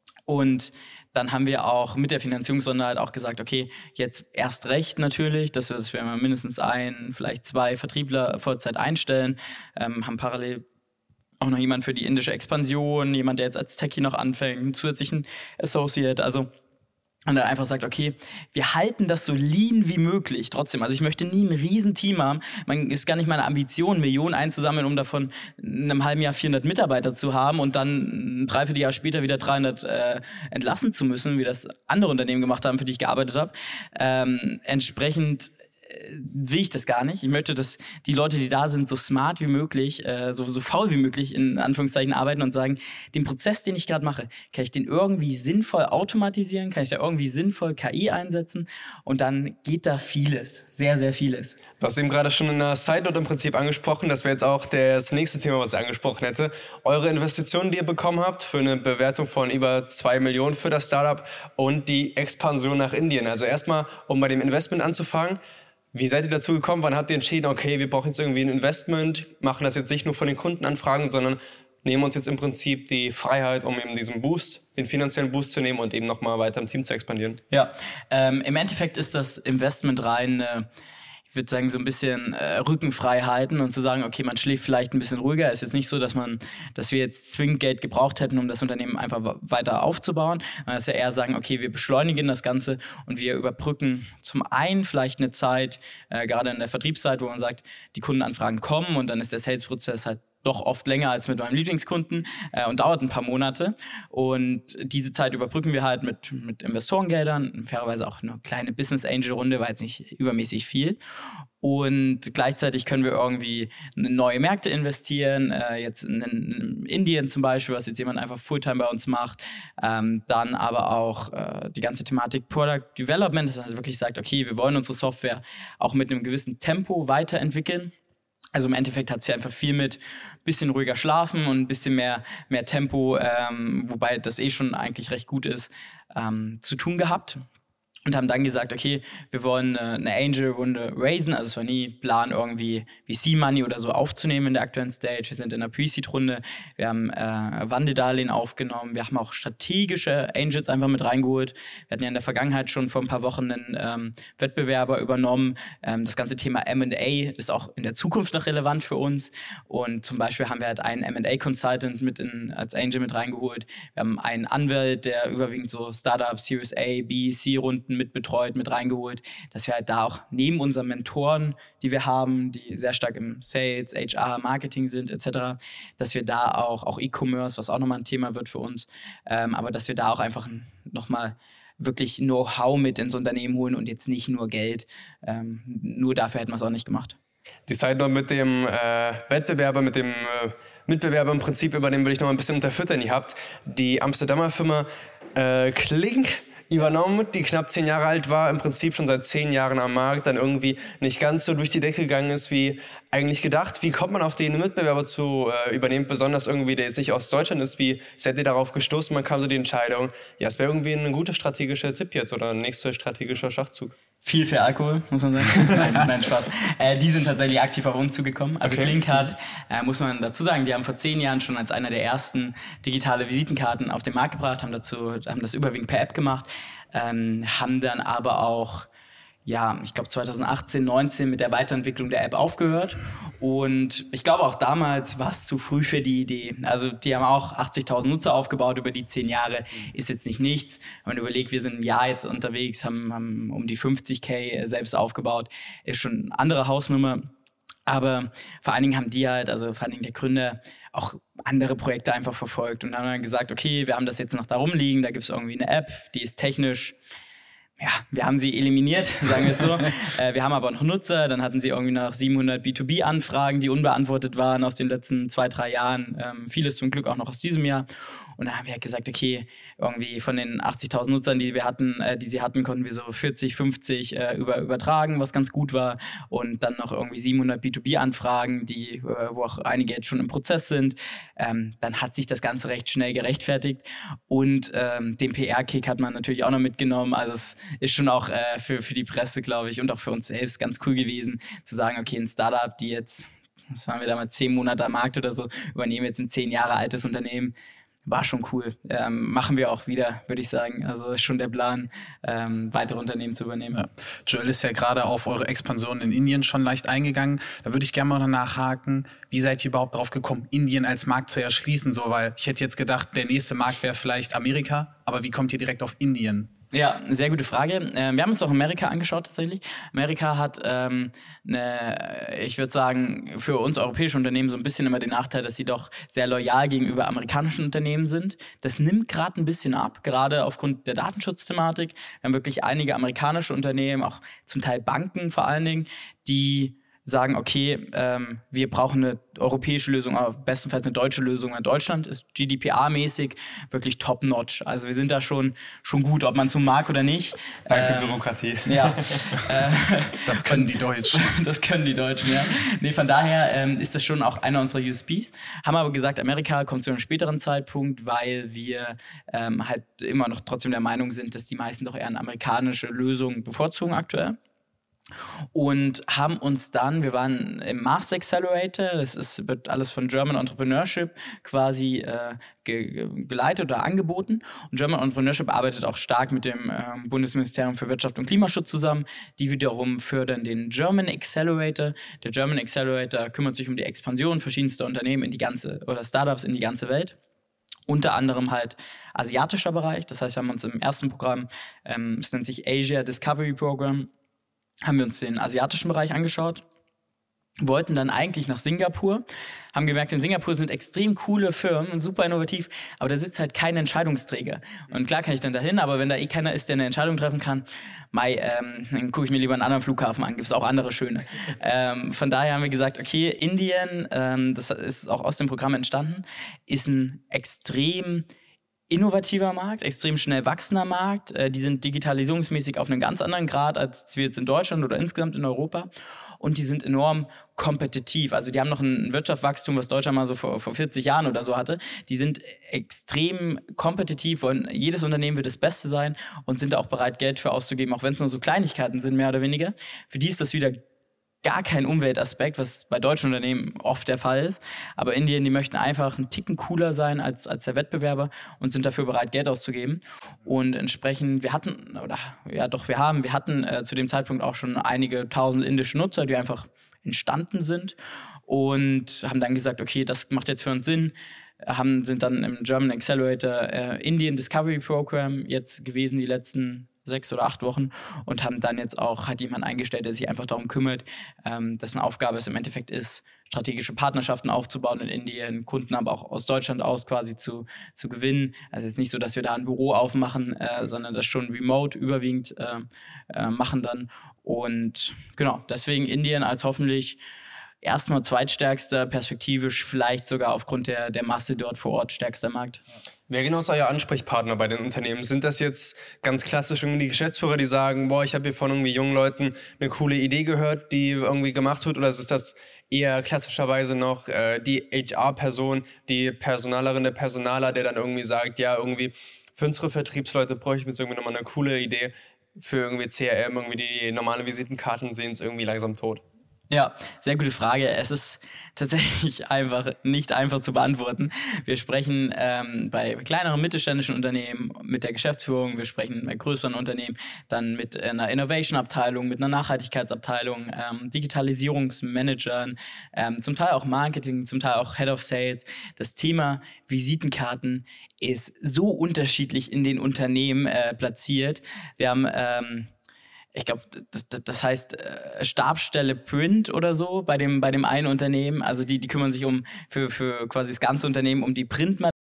Und dann haben wir auch mit der Finanzierungsrunde halt auch gesagt, okay, jetzt erst recht natürlich, dass wir, dass wir mal mindestens ein, vielleicht zwei Vertriebler Vollzeit einstellen, ähm, haben parallel auch noch jemand für die indische Expansion, jemand, der jetzt als Techie noch anfängt, einen zusätzlichen Associate, also und dann einfach sagt, okay, wir halten das so lean wie möglich trotzdem. Also ich möchte nie ein Riesenteam haben. Man ist gar nicht meine Ambition, Millionen einzusammeln, um davon in einem halben Jahr vierhundert Mitarbeiter zu haben und dann ein Dreivierteljahr später wieder dreihundert äh, entlassen zu müssen, wie das andere Unternehmen gemacht haben, für die ich gearbeitet habe. Ähm, entsprechend will ich das gar nicht. Ich möchte, dass die Leute, die da sind, so smart wie möglich, äh, so, so faul wie möglich in Anführungszeichen arbeiten und sagen, den Prozess, den ich gerade mache, kann ich den irgendwie sinnvoll automatisieren, kann ich da irgendwie sinnvoll K I einsetzen und dann geht da vieles, sehr, sehr vieles. Du hast eben gerade schon in einer Side-Note im Prinzip angesprochen, das wäre jetzt auch das nächste Thema, was ich angesprochen hätte. Eure Investitionen, die ihr bekommen habt, für eine Bewertung von über zwei Millionen für das Startup und die Expansion nach Indien. Also erstmal, um bei dem Investment anzufangen, wie seid ihr dazu gekommen? Wann habt ihr entschieden, okay, wir brauchen jetzt irgendwie ein Investment, machen das jetzt nicht nur von den Kundenanfragen, sondern nehmen uns jetzt im Prinzip die Freiheit, um eben diesen Boost, den finanziellen Boost zu nehmen und eben nochmal weiter im Team zu expandieren? Ja, ähm, im Endeffekt ist das Investment rein, äh, ich würde sagen, so ein bisschen äh, Rückenfreiheiten und zu sagen, okay, man schläft vielleicht ein bisschen ruhiger. Es ist jetzt nicht so, dass man, dass wir jetzt zwingend Geld gebraucht hätten, um das Unternehmen einfach weiter aufzubauen. Man ist ja eher sagen, okay, wir beschleunigen das Ganze und wir überbrücken zum einen vielleicht eine Zeit, äh, gerade in der Vertriebszeit, wo man sagt, die Kundenanfragen kommen und dann ist der Sales-Prozess halt doch oft länger als mit meinem Lieblingskunden äh, und dauert ein paar Monate. Und diese Zeit überbrücken wir halt mit, mit Investorengeldern, fairerweise auch eine kleine Business-Angel-Runde, war jetzt nicht übermäßig viel. Und gleichzeitig können wir irgendwie in neue Märkte investieren, äh, jetzt in, in Indien zum Beispiel, was jetzt jemand einfach Fulltime bei uns macht. Ähm, dann aber auch äh, die ganze Thematik Product Development, dass man also wirklich sagt, okay, wir wollen unsere Software auch mit einem gewissen Tempo weiterentwickeln. Also im Endeffekt hat es ja einfach viel mit bisschen ruhiger schlafen und ein bisschen mehr, mehr Tempo, ähm, wobei das eh schon eigentlich recht gut ist, ähm, zu tun gehabt. Und haben dann gesagt, okay, wir wollen äh, eine Angel-Runde raisen. Also es war nie Plan, irgendwie V C-Money oder so aufzunehmen in der aktuellen Stage. Wir sind in einer Pre-Seed-Runde. Wir haben äh, Wandeldarlehen aufgenommen. Wir haben auch strategische Angels einfach mit reingeholt. Wir hatten ja in der Vergangenheit schon vor ein paar Wochen einen ähm, Wettbewerber übernommen. Ähm, das ganze Thema M and A ist auch in der Zukunft noch relevant für uns. Und zum Beispiel haben wir halt einen M and A-Consultant mit in, als Angel mit reingeholt. Wir haben einen Anwalt, der überwiegend so Startups, Series A, B, C-Runden mit betreut, mit reingeholt, dass wir halt da auch neben unseren Mentoren, die wir haben, die sehr stark im Sales, H R, Marketing sind et cetera, dass wir da auch, auch E-Commerce, was auch nochmal ein Thema wird für uns, ähm, aber dass wir da auch einfach nochmal wirklich Know-how mit ins Unternehmen holen und jetzt nicht nur Geld. Ähm, nur dafür hätten wir es auch nicht gemacht. Die Zeit noch mit dem äh, Wettbewerber, mit dem äh, Mitbewerber im Prinzip, über den will ich noch ein bisschen unterfüttern. Ihr habt die Amsterdamer Firma äh, Klink übernommen, die knapp zehn Jahre alt war, im Prinzip schon seit zehn Jahren am Markt, dann irgendwie nicht ganz so durch die Decke gegangen ist wie eigentlich gedacht. Wie kommt man auf den Mitbewerber zu äh, übernehmen, besonders irgendwie, der jetzt nicht aus Deutschland ist? Wie seid ihr darauf gestoßen? Man kam so die Entscheidung, ja, es wäre irgendwie ein guter strategischer Tipp jetzt oder ein nächster strategischer Schachzug. Viel für Alkohol, muss man sagen. nein, nein, Spaß. Äh, die sind tatsächlich aktiv auf uns zugekommen. Also okay. Klink hat, äh, muss man dazu sagen, die haben vor zehn Jahren schon als einer der ersten digitale Visitenkarten auf den Markt gebracht, haben, dazu, haben das überwiegend per App gemacht, ähm, haben dann aber auch, ja, ich glaube zwanzig achtzehn, neunzehn mit der Weiterentwicklung der App aufgehört. Und ich glaube auch damals war es zu früh für die Idee. Also die haben auch achtzigtausend Nutzer aufgebaut über die zehn Jahre. Ist jetzt nicht nichts. Wenn man überlegt, wir sind ein Jahr jetzt unterwegs, haben, haben um die fünfzig K selbst aufgebaut. Ist schon eine andere Hausnummer. Aber vor allen Dingen haben die halt, also vor allen Dingen der Gründer, auch andere Projekte einfach verfolgt. Und haben dann gesagt, okay, wir haben das jetzt noch da rumliegen. Da gibt es irgendwie eine App, die ist technisch... Ja, wir haben sie eliminiert, sagen wir es so. äh, wir haben aber noch Nutzer. Dann hatten sie irgendwie noch siebenhundert B zwei B-Anfragen, die unbeantwortet waren aus den letzten zwei, drei Jahren. Ähm, vieles zum Glück auch noch aus diesem Jahr. Und da haben wir halt gesagt, okay, irgendwie von den achtzigtausend Nutzern, die wir hatten, äh, die sie hatten, konnten wir so vierzig, fünfzig äh, über, übertragen, was ganz gut war. Und dann noch irgendwie siebenhundert B zwei B-Anfragen, die, äh, wo auch einige jetzt schon im Prozess sind. Ähm, dann hat sich das Ganze recht schnell gerechtfertigt. Und ähm, den P R-Kick hat man natürlich auch noch mitgenommen. Also es ist schon auch äh, für, für die Presse, glaube ich, und auch für uns selbst ganz cool gewesen, zu sagen, okay, ein Startup, die jetzt, das waren wir damals zehn Monate am Markt oder so, übernehmen jetzt ein zehn Jahre altes Unternehmen. War schon cool. Ähm, machen wir auch wieder, würde ich sagen. Also ist schon der Plan, ähm, weitere Unternehmen zu übernehmen. Ja. Joel ist ja gerade auf eure Expansion in Indien schon leicht eingegangen. Da würde ich gerne mal nachhaken. Wie seid ihr überhaupt drauf gekommen, Indien als Markt zu erschließen? So, weil ich hätte jetzt gedacht, der nächste Markt wäre vielleicht Amerika. Aber wie kommt ihr direkt auf Indien? Ja, sehr gute Frage. Ähm, wir haben uns auch Amerika angeschaut tatsächlich. Amerika hat, ähm, eine, ich würde sagen, für uns europäische Unternehmen so ein bisschen immer den Nachteil, dass sie doch sehr loyal gegenüber amerikanischen Unternehmen sind. Das nimmt gerade ein bisschen ab, gerade aufgrund der Datenschutzthematik. Wir haben wirklich einige amerikanische Unternehmen, auch zum Teil Banken vor allen Dingen, die sagen, okay, ähm, wir brauchen eine europäische Lösung, aber bestenfalls eine deutsche Lösung. In Deutschland ist G D P R-mäßig wirklich top-notch. Also wir sind da schon, schon gut, ob man es so mag oder nicht. Danke, ähm, Bürokratie. Ja. äh, das können die Deutschen. Das können die Deutschen, ja. Nee, von daher ähm, ist das schon auch einer unserer U S Ps. Haben aber gesagt, Amerika kommt zu einem späteren Zeitpunkt, weil wir ähm, halt immer noch trotzdem der Meinung sind, dass die meisten doch eher eine amerikanische Lösung bevorzugen aktuell. Und haben uns dann, wir waren im Master Accelerator, das ist, wird alles von German Entrepreneurship quasi äh, ge, geleitet oder angeboten. Und German Entrepreneurship arbeitet auch stark mit dem äh, Bundesministerium für Wirtschaft und Klimaschutz zusammen. Die wiederum fördern den German Accelerator. Der German Accelerator kümmert sich um die Expansion verschiedenster Unternehmen in die ganze, oder Startups in die ganze Welt. Unter anderem halt asiatischer Bereich. Das heißt, wir haben uns im ersten Programm, ähm, es nennt sich Asia Discovery Program, haben wir uns den asiatischen Bereich angeschaut, wollten dann eigentlich nach Singapur, haben gemerkt, in Singapur sind extrem coole Firmen, super innovativ, aber da sitzt halt kein Entscheidungsträger. Und klar kann ich dann dahin, aber wenn da eh keiner ist, der eine Entscheidung treffen kann, mei, ähm, dann gucke ich mir lieber einen anderen Flughafen an, gibt es auch andere schöne. Ähm, von daher haben wir gesagt, okay, Indien, ähm, das ist auch aus dem Programm entstanden, ist ein extrem innovativer Markt, extrem schnell wachsender Markt. Äh, die sind digitalisierungsmäßig auf einem ganz anderen Grad, als wir jetzt in Deutschland oder insgesamt in Europa. Und die sind enorm kompetitiv. Also die haben noch ein Wirtschaftswachstum, was Deutschland mal so vor, vor vierzig Jahren oder so hatte. Die sind extrem kompetitiv und jedes Unternehmen wird das Beste sein und sind auch bereit, Geld für auszugeben, auch wenn es nur so Kleinigkeiten sind, mehr oder weniger. Für die ist das wieder gar kein Umweltaspekt, was bei deutschen Unternehmen oft der Fall ist. Aber Indien, die möchten einfach einen Ticken cooler sein als, als der Wettbewerber und sind dafür bereit, Geld auszugeben. Und entsprechend, wir hatten, oder ja doch, wir haben, wir hatten äh, zu dem Zeitpunkt auch schon einige tausend indische Nutzer, die einfach entstanden sind und haben dann gesagt, okay, das macht jetzt für uns Sinn. Haben, sind dann im German Accelerator äh, Indian Discovery Program jetzt gewesen, die letzten sechs oder acht Wochen und haben dann jetzt auch, hat jemand eingestellt, der sich einfach darum kümmert, ähm, dessen Aufgabe es im Endeffekt ist, strategische Partnerschaften aufzubauen in Indien, Kunden aber auch aus Deutschland aus quasi zu, zu gewinnen. Also jetzt nicht so, dass wir da ein Büro aufmachen, äh, sondern das schon remote überwiegend äh, äh, machen dann. Und genau, deswegen Indien als hoffentlich erstmal zweitstärkster, perspektivisch vielleicht sogar aufgrund der, der Masse dort vor Ort stärkster Markt. Wer genau ist euer Ansprechpartner bei den Unternehmen? Sind das jetzt ganz klassisch irgendwie die Geschäftsführer, die sagen, boah, ich habe hier von irgendwie jungen Leuten eine coole Idee gehört, die irgendwie gemacht wird, oder ist das eher klassischerweise noch äh, die H R-Person, die Personalerin, der Personaler, der dann irgendwie sagt, ja, irgendwie für unsere Vertriebsleute bräuchte ich jetzt irgendwie nochmal eine coole Idee für irgendwie C R M, irgendwie die normalen Visitenkarten sehen es irgendwie langsam tot? Ja, sehr gute Frage. Es ist tatsächlich einfach nicht einfach zu beantworten. Wir sprechen ähm, bei kleineren mittelständischen Unternehmen mit der Geschäftsführung, wir sprechen bei größeren Unternehmen dann mit einer Innovation-Abteilung, mit einer Nachhaltigkeitsabteilung, ähm, Digitalisierungsmanagern, ähm, zum Teil auch Marketing, zum Teil auch Head of Sales. Das Thema Visitenkarten ist so unterschiedlich in den Unternehmen äh, platziert. Wir haben ähm, ich glaube, das, das heißt äh, Stabsstelle Print oder so bei dem, bei dem einen Unternehmen. Also die, die kümmern sich um für, für quasi das ganze Unternehmen um die Printmaterialien.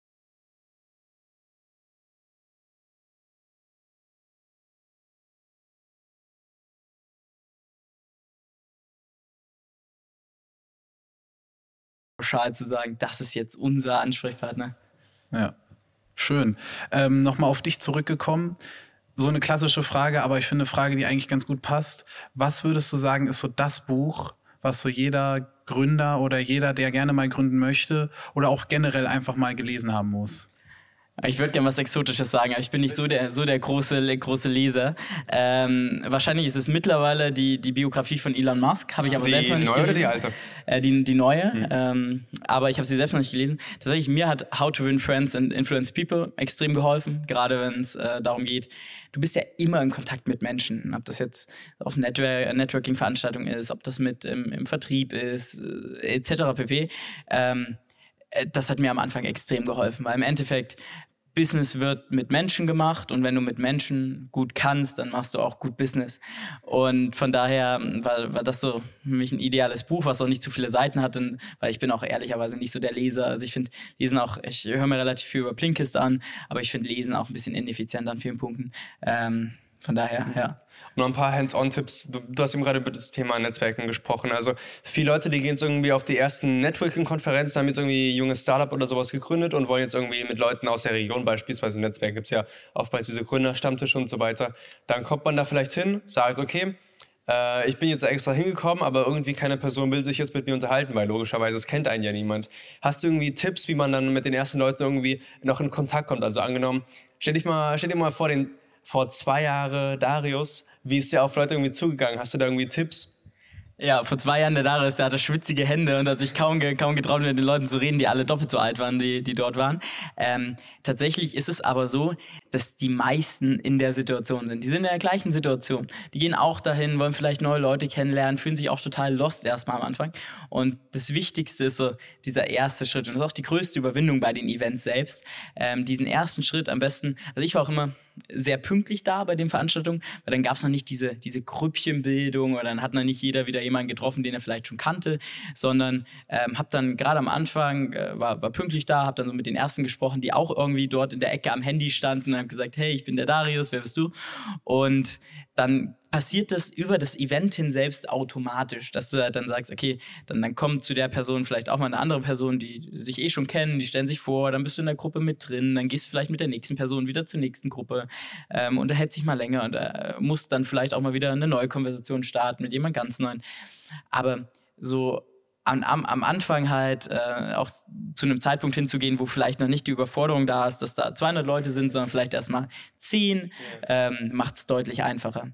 Pauschal zu sagen, das ist jetzt unser Ansprechpartner. Ja, schön. Ähm, Nochmal auf dich zurückgekommen. So eine klassische Frage, aber ich finde eine Frage, die eigentlich ganz gut passt. Was würdest du sagen, ist so das Buch, was so jeder Gründer oder jeder, der gerne mal gründen möchte oder auch generell einfach mal gelesen haben muss? Ich würde gerne was Exotisches sagen, aber ich bin nicht so der, so der große, große Leser. Ähm, wahrscheinlich ist es mittlerweile die, die Biografie von Elon Musk, habe ich aber die selbst noch nicht neue gelesen. Oder die alte? Äh, die, die neue, Hm. ähm, aber ich habe sie selbst noch nicht gelesen. Tatsächlich, mir hat How to Win Friends and Influence People extrem geholfen, gerade wenn es äh, darum geht, du bist ja immer in Kontakt mit Menschen, ob das jetzt auf Network, Networking-Veranstaltungen ist, ob das mit im, im Vertrieb ist, äh, et cetera pp. Ähm, äh, das hat mir am Anfang extrem geholfen, weil im Endeffekt Business wird mit Menschen gemacht und wenn du mit Menschen gut kannst, dann machst du auch gut Business. Und von daher war, war das so für mich ein ideales Buch, was auch nicht zu viele Seiten hatte, weil ich bin auch ehrlicherweise nicht so der Leser. Also ich finde Lesen auch, ich höre mir relativ viel über Blinkist an, aber ich finde Lesen auch ein bisschen ineffizient an vielen Punkten. Ähm, von daher, ja. Und noch ein paar Hands-on-Tipps. Du, du hast eben gerade über das Thema Netzwerken gesprochen. Also viele Leute, die gehen jetzt irgendwie auf die ersten Networking-Konferenzen, haben jetzt irgendwie ein junges Startup oder sowas gegründet und wollen jetzt irgendwie mit Leuten aus der Region, beispielsweise in Netzwerken gibt es ja oftmals diese Gründerstammtische und so weiter. Dann kommt man da vielleicht hin, sagt, okay, äh, ich bin jetzt extra hingekommen, aber irgendwie keine Person will sich jetzt mit mir unterhalten, weil logischerweise es kennt einen ja niemand. Hast du irgendwie Tipps, wie man dann mit den ersten Leuten irgendwie noch in Kontakt kommt? Also angenommen, stell dich mal, stell dir mal vor, den vor zwei Jahren Darius, wie ist der auf Leute irgendwie zugegangen? Hast du da irgendwie Tipps? Ja, vor zwei Jahren der Darius, der hatte schwitzige Hände und hat sich kaum, ge- kaum getraut, mit den Leuten zu reden, die alle doppelt so alt waren, die, die dort waren. Ähm, tatsächlich ist es aber so, dass die meisten in der Situation sind. Die sind in der gleichen Situation. Die gehen auch dahin, wollen vielleicht neue Leute kennenlernen, fühlen sich auch total lost erstmal am Anfang. Und das Wichtigste ist so dieser erste Schritt. Und das ist auch die größte Überwindung bei den Events selbst. Ähm, diesen ersten Schritt am besten, also ich war auch immer sehr pünktlich da bei den Veranstaltungen, weil dann gab es noch nicht diese, diese Grüppchenbildung oder dann hat noch nicht jeder wieder jemanden getroffen, den er vielleicht schon kannte, sondern ähm, habe dann gerade am Anfang, äh, war, war pünktlich da, habe dann so mit den Ersten gesprochen, die auch irgendwie dort in der Ecke am Handy standen und habe gesagt, hey, ich bin der Darius, wer bist du? Und dann passiert das über das Event hin selbst automatisch, dass du halt dann sagst, okay, dann, dann kommt zu der Person vielleicht auch mal eine andere Person, die sich eh schon kennen, die stellen sich vor, dann bist du in der Gruppe mit drin, dann gehst du vielleicht mit der nächsten Person wieder zur nächsten Gruppe, ähm, unterhältst dich mal länger und äh, musst dann vielleicht auch mal wieder eine neue Konversation starten mit jemand ganz Neuen. Aber so am, am, am Anfang halt äh, auch zu einem Zeitpunkt hinzugehen, wo vielleicht noch nicht die Überforderung da ist, dass da zweihundert Leute sind, sondern vielleicht erstmal zehn, ähm, macht es deutlich einfacher.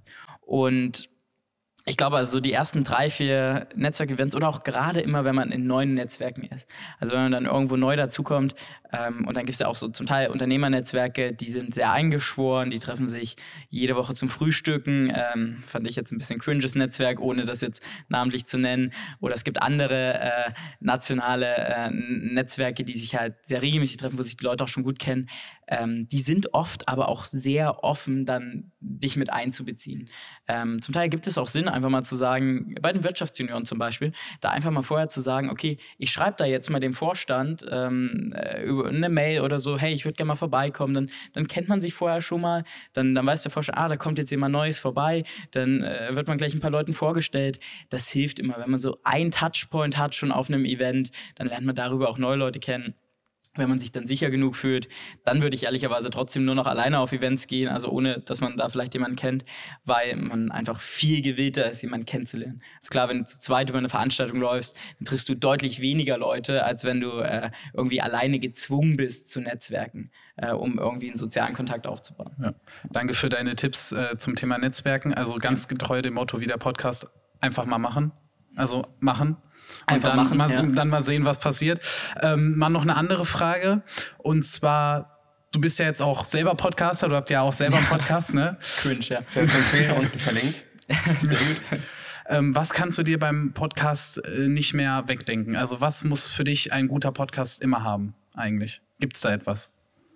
Und ich glaube, also so die ersten drei, vier Netzwerkevents oder auch gerade immer, wenn man in neuen Netzwerken ist. Also wenn man dann irgendwo neu dazukommt, Ähm, und dann gibt es ja auch so zum Teil Unternehmernetzwerke, die sind sehr eingeschworen, die treffen sich jede Woche zum Frühstücken. Ähm, fand ich jetzt ein bisschen cringes Netzwerk, ohne das jetzt namentlich zu nennen. Oder es gibt andere äh, nationale äh, Netzwerke, die sich halt sehr regelmäßig treffen, wo sich die Leute auch schon gut kennen. Ähm, die sind oft aber auch sehr offen, dann dich mit einzubeziehen. Ähm, zum Teil gibt es auch Sinn, einfach mal zu sagen, bei den Wirtschaftsjunioren zum Beispiel, da einfach mal vorher zu sagen, okay, ich schreibe da jetzt mal dem Vorstand ähm, über eine Mail oder so, hey, ich würde gerne mal vorbeikommen, dann, dann kennt man sich vorher schon mal, dann, dann weiß der Vorstand, ah, da kommt jetzt jemand Neues vorbei, dann äh, wird man gleich ein paar Leuten vorgestellt. Das hilft immer, wenn man so einen Touchpoint hat schon auf einem Event, dann lernt man darüber auch neue Leute kennen. Wenn man sich dann sicher genug fühlt, dann würde ich ehrlicherweise trotzdem nur noch alleine auf Events gehen, also ohne, dass man da vielleicht jemanden kennt, weil man einfach viel gewillter ist, jemanden kennenzulernen. Also klar, wenn du zu zweit über eine Veranstaltung läufst, dann triffst du deutlich weniger Leute, als wenn du äh, irgendwie alleine gezwungen bist zu netzwerken, äh, um irgendwie einen sozialen Kontakt aufzubauen. Ja. Danke für deine Tipps äh, zum Thema Netzwerken. Also ganz getreu dem Motto wie der Podcast, einfach mal machen. Also machen. Und Einfach dann, machen, mal, ja. dann mal sehen, was passiert. Ähm, mal noch eine andere Frage. Und zwar, du bist ja jetzt auch selber Podcaster, du habt ja auch selber einen Podcast, ne? Cringe, ja. Sehr zu empfehlen, unten verlinkt. Sehr gut. Ähm, was kannst du dir beim Podcast äh, nicht mehr wegdenken? Also was muss für dich ein guter Podcast immer haben eigentlich? Gibt es da etwas?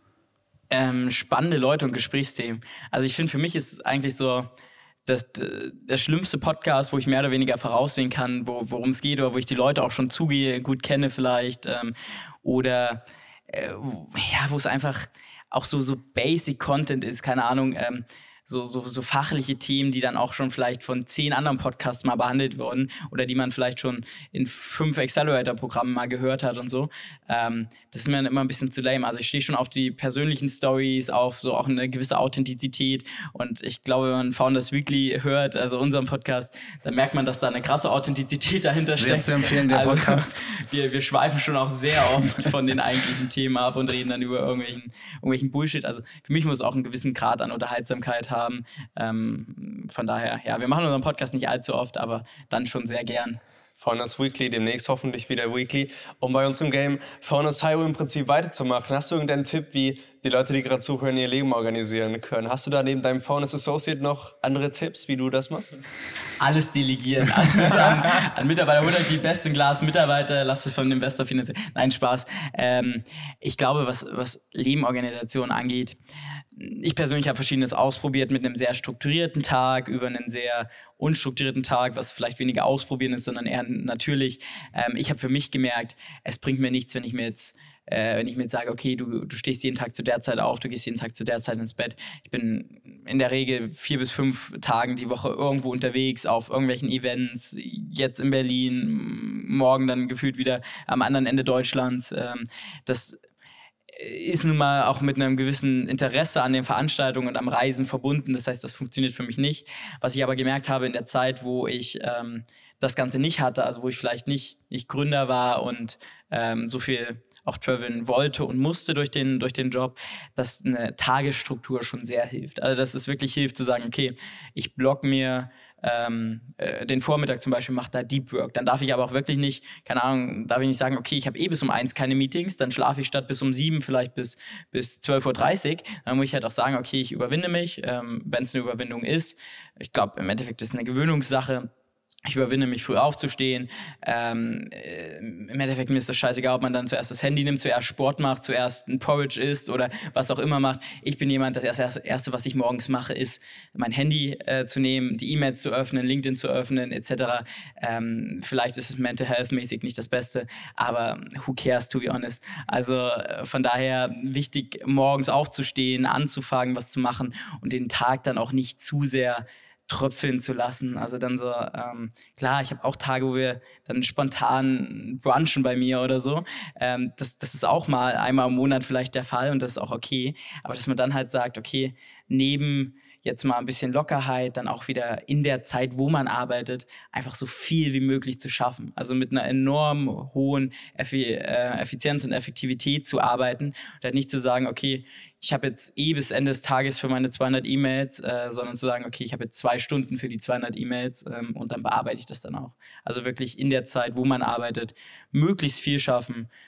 Ähm, spannende Leute und Gesprächsthemen. Also ich finde, für mich ist es eigentlich so das, der schlimmste Podcast, wo ich mehr oder weniger voraussehen kann, wo, worum es geht, oder wo ich die Leute auch schon zugehe, gut kenne vielleicht. Ähm, oder äh, ja, wo es einfach auch so, so Basic Content ist, keine Ahnung, ähm, So, so, so fachliche Themen, die dann auch schon vielleicht von zehn anderen Podcasts mal behandelt wurden oder die man vielleicht schon in fünf Accelerator-Programmen mal gehört hat und so. Ähm, das ist mir dann immer ein bisschen zu lame. Also ich stehe schon auf die persönlichen Stories, auf so auch eine gewisse Authentizität, und ich glaube, wenn man Founders Weekly hört, also unseren Podcast, dann merkt man, dass da eine krasse Authentizität dahinter steckt. Sehr zu empfehlen, der also, Podcast. Wir, wir schweifen schon auch sehr oft von den eigentlichen Themen ab und reden dann über irgendwelchen, irgendwelchen Bullshit. Also für mich muss es auch einen gewissen Grad an Unterhaltsamkeit haben. Haben. Ähm, von daher, ja, wir machen unseren Podcast nicht allzu oft, aber dann schon sehr gern. Founders Weekly, demnächst hoffentlich wieder Weekly, um bei uns im Game Founders Highway im Prinzip weiterzumachen. Hast du irgendeinen Tipp, wie die Leute, die gerade zuhören, ihr Leben organisieren können? Hast du da neben deinem Founders Associate noch andere Tipps, wie du das machst? Alles delegieren, alles an, an Mitarbeiter. Oder die besten Glas Mitarbeiter, lass es von dem Investor finanzieren. Nein, Spaß. Ähm, ich glaube, was, was Lebenorganisation angeht, ich persönlich habe Verschiedenes ausprobiert, mit einem sehr strukturierten Tag über einen sehr unstrukturierten Tag, was vielleicht weniger ausprobieren ist, sondern eher natürlich. Ähm, ich habe für mich gemerkt, es bringt mir nichts, wenn ich mir jetzt Äh, wenn ich mir jetzt sage, okay, du, du stehst jeden Tag zu der Zeit auf, du gehst jeden Tag zu der Zeit ins Bett. Ich bin in der Regel vier bis fünf Tagen die Woche irgendwo unterwegs auf irgendwelchen Events, jetzt in Berlin, morgen dann gefühlt wieder am anderen Ende Deutschlands. Ähm, das ist nun mal auch mit einem gewissen Interesse an den Veranstaltungen und am Reisen verbunden. Das heißt, das funktioniert für mich nicht. Was ich aber gemerkt habe in der Zeit, wo ich ähm, das Ganze nicht hatte, also wo ich vielleicht nicht, nicht Gründer war und ähm, so viel auch traveln wollte und musste durch den, durch den Job, dass eine Tagesstruktur schon sehr hilft. Also dass es wirklich hilft zu sagen, okay, ich block mir ähm, äh, den Vormittag zum Beispiel, mache da Deep Work. Dann darf ich aber auch wirklich nicht, keine Ahnung, darf ich nicht sagen, okay, ich habe eh bis um eins keine Meetings, dann schlafe ich statt bis um sieben vielleicht bis, bis zwölf Uhr dreißig. Dann muss ich halt auch sagen, okay, ich überwinde mich, ähm, wenn es eine Überwindung ist. Ich glaube, im Endeffekt ist es eine Gewöhnungssache. Ich überwinde mich, früh aufzustehen. Ähm, äh, Im Endeffekt mir ist das scheißegal, ob man dann zuerst das Handy nimmt, zuerst Sport macht, zuerst ein Porridge isst oder was auch immer macht. Ich bin jemand, das erste, erste was ich morgens mache, ist mein Handy äh, zu nehmen, die E-Mails zu öffnen, LinkedIn zu öffnen et cetera. Ähm, vielleicht ist es mental health mäßig nicht das Beste, aber who cares, to be honest. Also äh, von daher wichtig, morgens aufzustehen, anzufangen, was zu machen und den Tag dann auch nicht zu sehr tröpfeln zu lassen. Also dann so, ähm, klar, ich habe auch Tage, wo wir dann spontan brunchen bei mir oder so. Ähm, das, das ist auch mal einmal im Monat vielleicht der Fall und das ist auch okay. Aber dass man dann halt sagt, okay, neben jetzt mal ein bisschen Lockerheit, dann auch wieder in der Zeit, wo man arbeitet, einfach so viel wie möglich zu schaffen. Also mit einer enorm hohen Effi- äh, Effizienz und Effektivität zu arbeiten und halt nicht zu sagen, okay, ich habe jetzt eh bis Ende des Tages für meine zweihundert E-Mails, äh, sondern zu sagen, okay, ich habe jetzt zwei Stunden für die zweihundert E-Mails ähm, und dann bearbeite ich das dann auch. Also wirklich in der Zeit, wo man arbeitet, möglichst viel schaffen.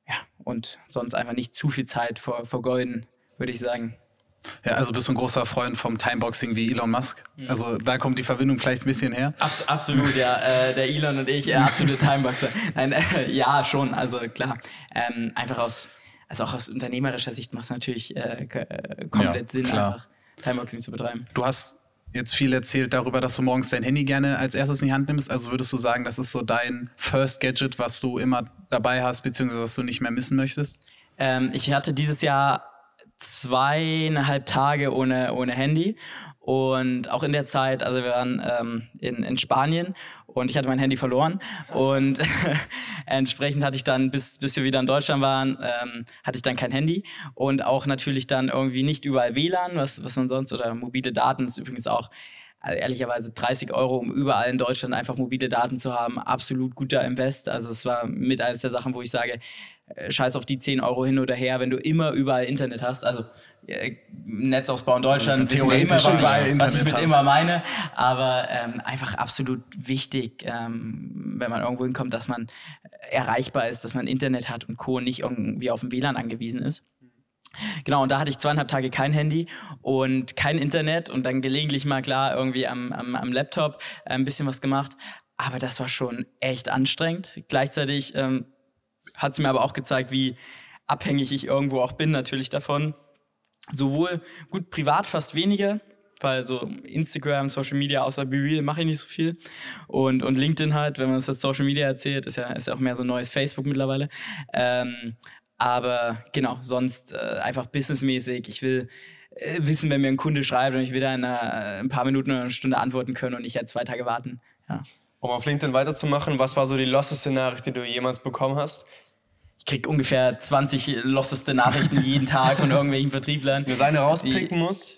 ja, und sonst einfach nicht zu viel Zeit ver- vergeuden, würde ich sagen. Ja, also bist du ein großer Freund vom Timeboxing wie Elon Musk? Mhm. Also da kommt die Verbindung vielleicht ein bisschen her. Abs- absolut, ja. Äh, der Elon und ich, äh, absolute Timeboxer. Nein, äh, ja, schon, also klar. Ähm, einfach aus, also auch aus unternehmerischer Sicht macht es natürlich äh, k- äh, komplett ja, Sinn, klar. einfach Timeboxing zu betreiben. Du hast jetzt viel erzählt darüber, dass du morgens dein Handy gerne als erstes in die Hand nimmst. Also würdest du sagen, das ist so dein First Gadget, was du immer dabei hast, beziehungsweise was du nicht mehr missen möchtest? Ähm, ich hatte dieses Jahr zweieinhalb Tage ohne, ohne Handy und auch in der Zeit, also wir waren ähm, in, in Spanien und ich hatte mein Handy verloren und entsprechend hatte ich dann, bis, bis wir wieder in Deutschland waren, ähm, hatte ich dann kein Handy und auch natürlich dann irgendwie nicht überall W L A N, was, was man sonst, oder mobile Daten ist übrigens auch also ehrlicherweise dreißig Euro, um überall in Deutschland einfach mobile Daten zu haben, absolut guter Invest. Also es war mit eines der Sachen, wo ich sage, scheiß auf die zehn Euro hin oder her, wenn du immer überall Internet hast. Also äh, Netzausbau in Deutschland, theoretisch immer, was, ich, was ich mit hast. immer meine. Aber ähm, einfach absolut wichtig, ähm, wenn man irgendwo hinkommt, dass man erreichbar ist, dass man Internet hat und Co. nicht irgendwie auf den W L A N angewiesen ist. Genau, und da hatte ich zweieinhalb Tage kein Handy und kein Internet und dann gelegentlich mal klar irgendwie am, am, am Laptop ein bisschen was gemacht. Aber das war schon echt anstrengend. Gleichzeitig ähm, hat es mir aber auch gezeigt, wie abhängig ich irgendwo auch bin natürlich davon. Sowohl, gut, privat fast weniger, weil so Instagram, Social Media, außer Be Real mache ich nicht so viel. Und, und LinkedIn halt, wenn man das als Social Media erzählt, ist ja, ist ja auch mehr so ein neues Facebook mittlerweile. Ähm, aber genau, sonst äh, einfach businessmäßig. Ich will äh, wissen, wenn mir ein Kunde schreibt und ich will da in einer, ein paar Minuten oder eine Stunde antworten können und nicht halt zwei Tage warten. Ja. Um auf LinkedIn weiterzumachen, was war so die losseste Nachricht, die du jemals bekommen hast? Ich krieg ungefähr zwanzig losseste Nachrichten jeden Tag von irgendwelchen Vertrieblern. Wenn du seine rauspicken die, musst?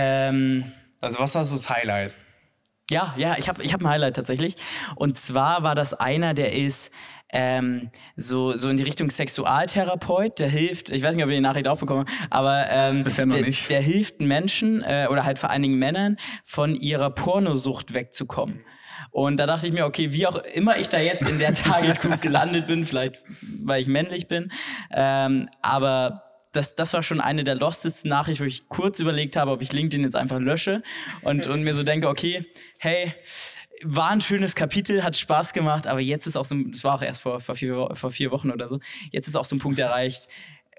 Ähm, also was war so das Highlight? Ja, ja, ich habe ich hab ein Highlight tatsächlich. Und zwar war das einer, der ist ähm, so, so in die Richtung Sexualtherapeut, der hilft, ich weiß nicht, ob ihr die Nachricht auch bekommen, aber ähm, Bisher noch der, nicht. der hilft Menschen äh, oder halt vor allen Dingen Männern von ihrer Pornosucht wegzukommen. Und da dachte ich mir, okay, wie auch immer ich da jetzt in der Target Group gelandet bin, vielleicht weil ich männlich bin, ähm, aber das, das war schon eine der lostesten Nachrichten, wo ich kurz überlegt habe, ob ich LinkedIn jetzt einfach lösche und, und mir so denke, okay, hey, war ein schönes Kapitel, hat Spaß gemacht, aber jetzt ist auch so, das war auch erst vor, vor, vier, vor vier Wochen oder so, jetzt ist auch so ein Punkt erreicht,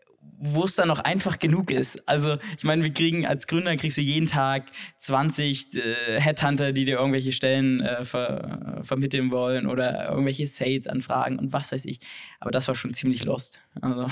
wo es dann noch einfach genug ist. Also ich meine, wir kriegen als Gründer, kriegst du jeden Tag zwanzig äh, Headhunter, die dir irgendwelche Stellen äh, ver, vermitteln wollen oder irgendwelche Sales-Anfragen und was weiß ich. Aber das war schon ziemlich lost. Also...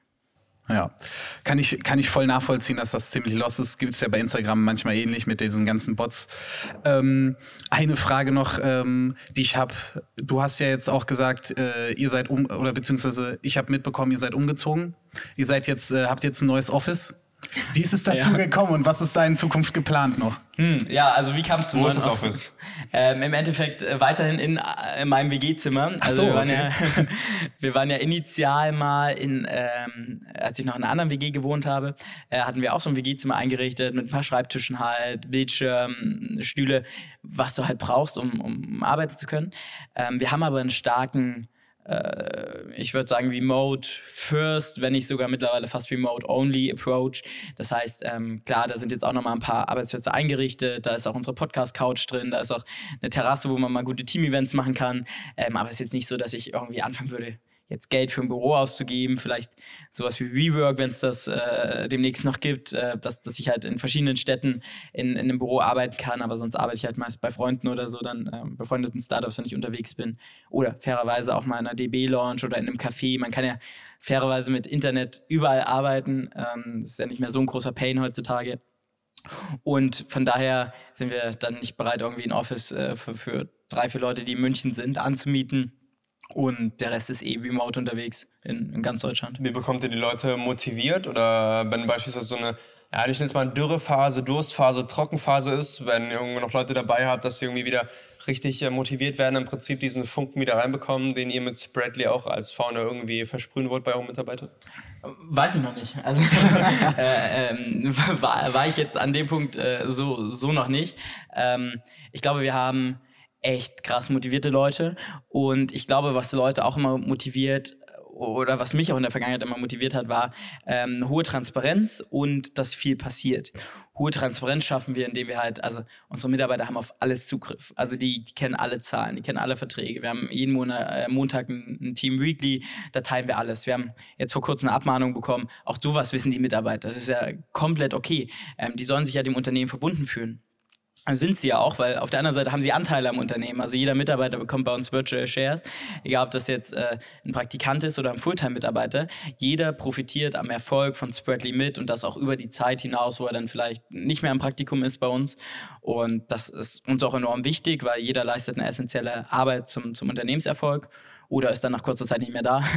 Ja, kann ich, kann ich voll nachvollziehen, dass das ziemlich lost ist. Gibt es ja bei Instagram manchmal ähnlich mit diesen ganzen Bots. Ähm, eine Frage noch, ähm, die ich habe. Du hast ja jetzt auch gesagt, äh, ihr seid um, oder beziehungsweise ich habe mitbekommen, ihr seid umgezogen. Ihr seid jetzt, äh, habt jetzt ein neues Office. Wie ist es dazu ja. gekommen und was ist da in Zukunft geplant noch? Hm, ja, also wie kamst du? Wo ist das Office? Ähm, Im Endeffekt äh, weiterhin in, äh, in meinem W G-Zimmer. Ach Also so, wir waren, okay. ja, wir waren ja initial mal in, ähm, als ich noch in einer anderen W G gewohnt habe, äh, hatten wir auch so ein W G-Zimmer eingerichtet mit ein paar Schreibtischen halt, Bildschirm, Stühle, was du halt brauchst, um, um arbeiten zu können. Ähm, wir haben aber einen starken ich würde sagen Remote First, wenn nicht sogar mittlerweile fast Remote Only Approach. Das heißt, ähm, klar, da sind jetzt auch nochmal ein paar Arbeitsplätze eingerichtet, da ist auch unsere Podcast-Couch drin, da ist auch eine Terrasse, wo man mal gute Team-Events machen kann. Ähm, aber es ist jetzt nicht so, dass ich irgendwie anfangen würde, jetzt Geld für ein Büro auszugeben, vielleicht sowas wie WeWork, wenn es das äh, demnächst noch gibt, äh, dass, dass ich halt in verschiedenen Städten in, in einem Büro arbeiten kann, aber sonst arbeite ich halt meist bei Freunden oder so, dann äh, befreundeten Startups, wenn ich unterwegs bin. Oder fairerweise auch mal in einer D B-Lounge oder in einem Café. Man kann ja fairerweise mit Internet überall arbeiten. Ähm, das ist ja nicht mehr so ein großer Pain heutzutage. Und von daher sind wir dann nicht bereit, irgendwie ein Office äh, für, für drei, vier Leute, die in München sind, anzumieten. Und der Rest ist eh remote unterwegs in, in ganz Deutschland. Wie bekommt ihr die Leute motiviert? Oder wenn beispielsweise so eine, ja, ich nenne es mal Dürrephase, Durstphase, Trockenphase ist, wenn ihr irgendwo noch Leute dabei habt, dass sie irgendwie wieder richtig motiviert werden, im Prinzip diesen Funken wieder reinbekommen, den ihr mit Spreadly auch als Founder irgendwie versprühen wollt bei euren Mitarbeitern? Weiß ich noch nicht. Also äh, ähm, war, war ich jetzt an dem Punkt äh, so, so noch nicht. Ähm, ich glaube, wir haben echt krass motivierte Leute und ich glaube, was Leute auch immer motiviert oder was mich auch in der Vergangenheit immer motiviert hat, war ähm, hohe Transparenz und dass viel passiert. Hohe Transparenz schaffen wir, indem wir halt, also unsere Mitarbeiter haben auf alles Zugriff. Also die, die kennen alle Zahlen, die kennen alle Verträge. Wir haben jeden Monat, äh, Montag ein, ein Team Weekly, da teilen wir alles. Wir haben jetzt vor kurzem eine Abmahnung bekommen. Auch sowas wissen die Mitarbeiter. Das ist ja komplett okay. Ähm, die sollen sich ja dem Unternehmen verbunden fühlen. Sind sie ja auch, weil auf der anderen Seite haben sie Anteile am Unternehmen. Also jeder Mitarbeiter bekommt bei uns Virtual Shares, egal ob das jetzt äh, ein Praktikant ist oder ein Fulltime-Mitarbeiter. Jeder profitiert am Erfolg von Spreadly mit und das auch über die Zeit hinaus, wo er dann vielleicht nicht mehr im Praktikum ist bei uns. Und das ist uns auch enorm wichtig, weil jeder leistet eine essentielle Arbeit zum, zum Unternehmenserfolg oder ist dann nach kurzer Zeit nicht mehr da.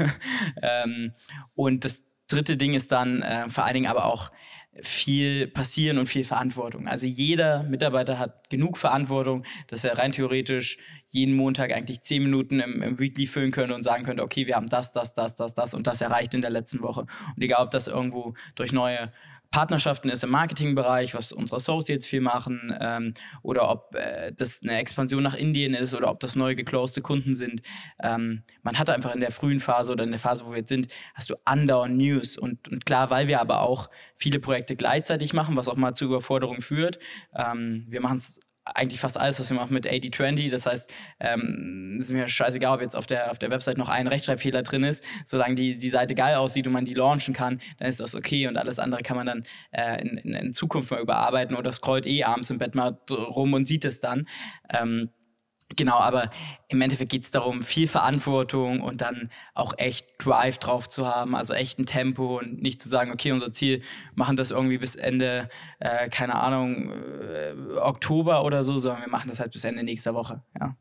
ähm, und das dritte Ding ist dann äh, vor allen Dingen aber auch viel passieren und viel Verantwortung. Also jeder Mitarbeiter hat genug Verantwortung, dass er rein theoretisch jeden Montag eigentlich zehn Minuten im, im Weekly füllen könnte und sagen könnte, okay, wir haben das, das, das, das, das und das erreicht in der letzten Woche. Und egal, ob das irgendwo durch neue Partnerschaften ist im Marketingbereich, was unsere Associates viel machen, ähm, oder ob äh, das eine Expansion nach Indien ist oder ob das neu gecloste Kunden sind. Ähm, man hat einfach in der frühen Phase oder in der Phase, wo wir jetzt sind, hast du andauernd News. Und, und klar, weil wir aber auch viele Projekte gleichzeitig machen, was auch mal zu Überforderungen führt. Ähm, wir machen es eigentlich fast alles, was wir machen mit eighty twenty. Das heißt, ähm, ist mir scheißegal, ob jetzt auf der, auf der Website noch ein Rechtschreibfehler drin ist. Solange die, die Seite geil aussieht und man die launchen kann, dann ist das okay. Und alles andere kann man dann äh, in, in, in Zukunft mal überarbeiten oder scrollt eh abends im Bett mal rum und sieht es dann. Ähm, Genau, aber im Endeffekt geht es darum, viel Verantwortung und dann auch echt Drive drauf zu haben, also echt ein Tempo und nicht zu sagen, okay, unser Ziel, machen das irgendwie bis Ende, äh, keine Ahnung, äh, Oktober oder so, sondern wir machen das halt bis Ende nächster Woche, ja.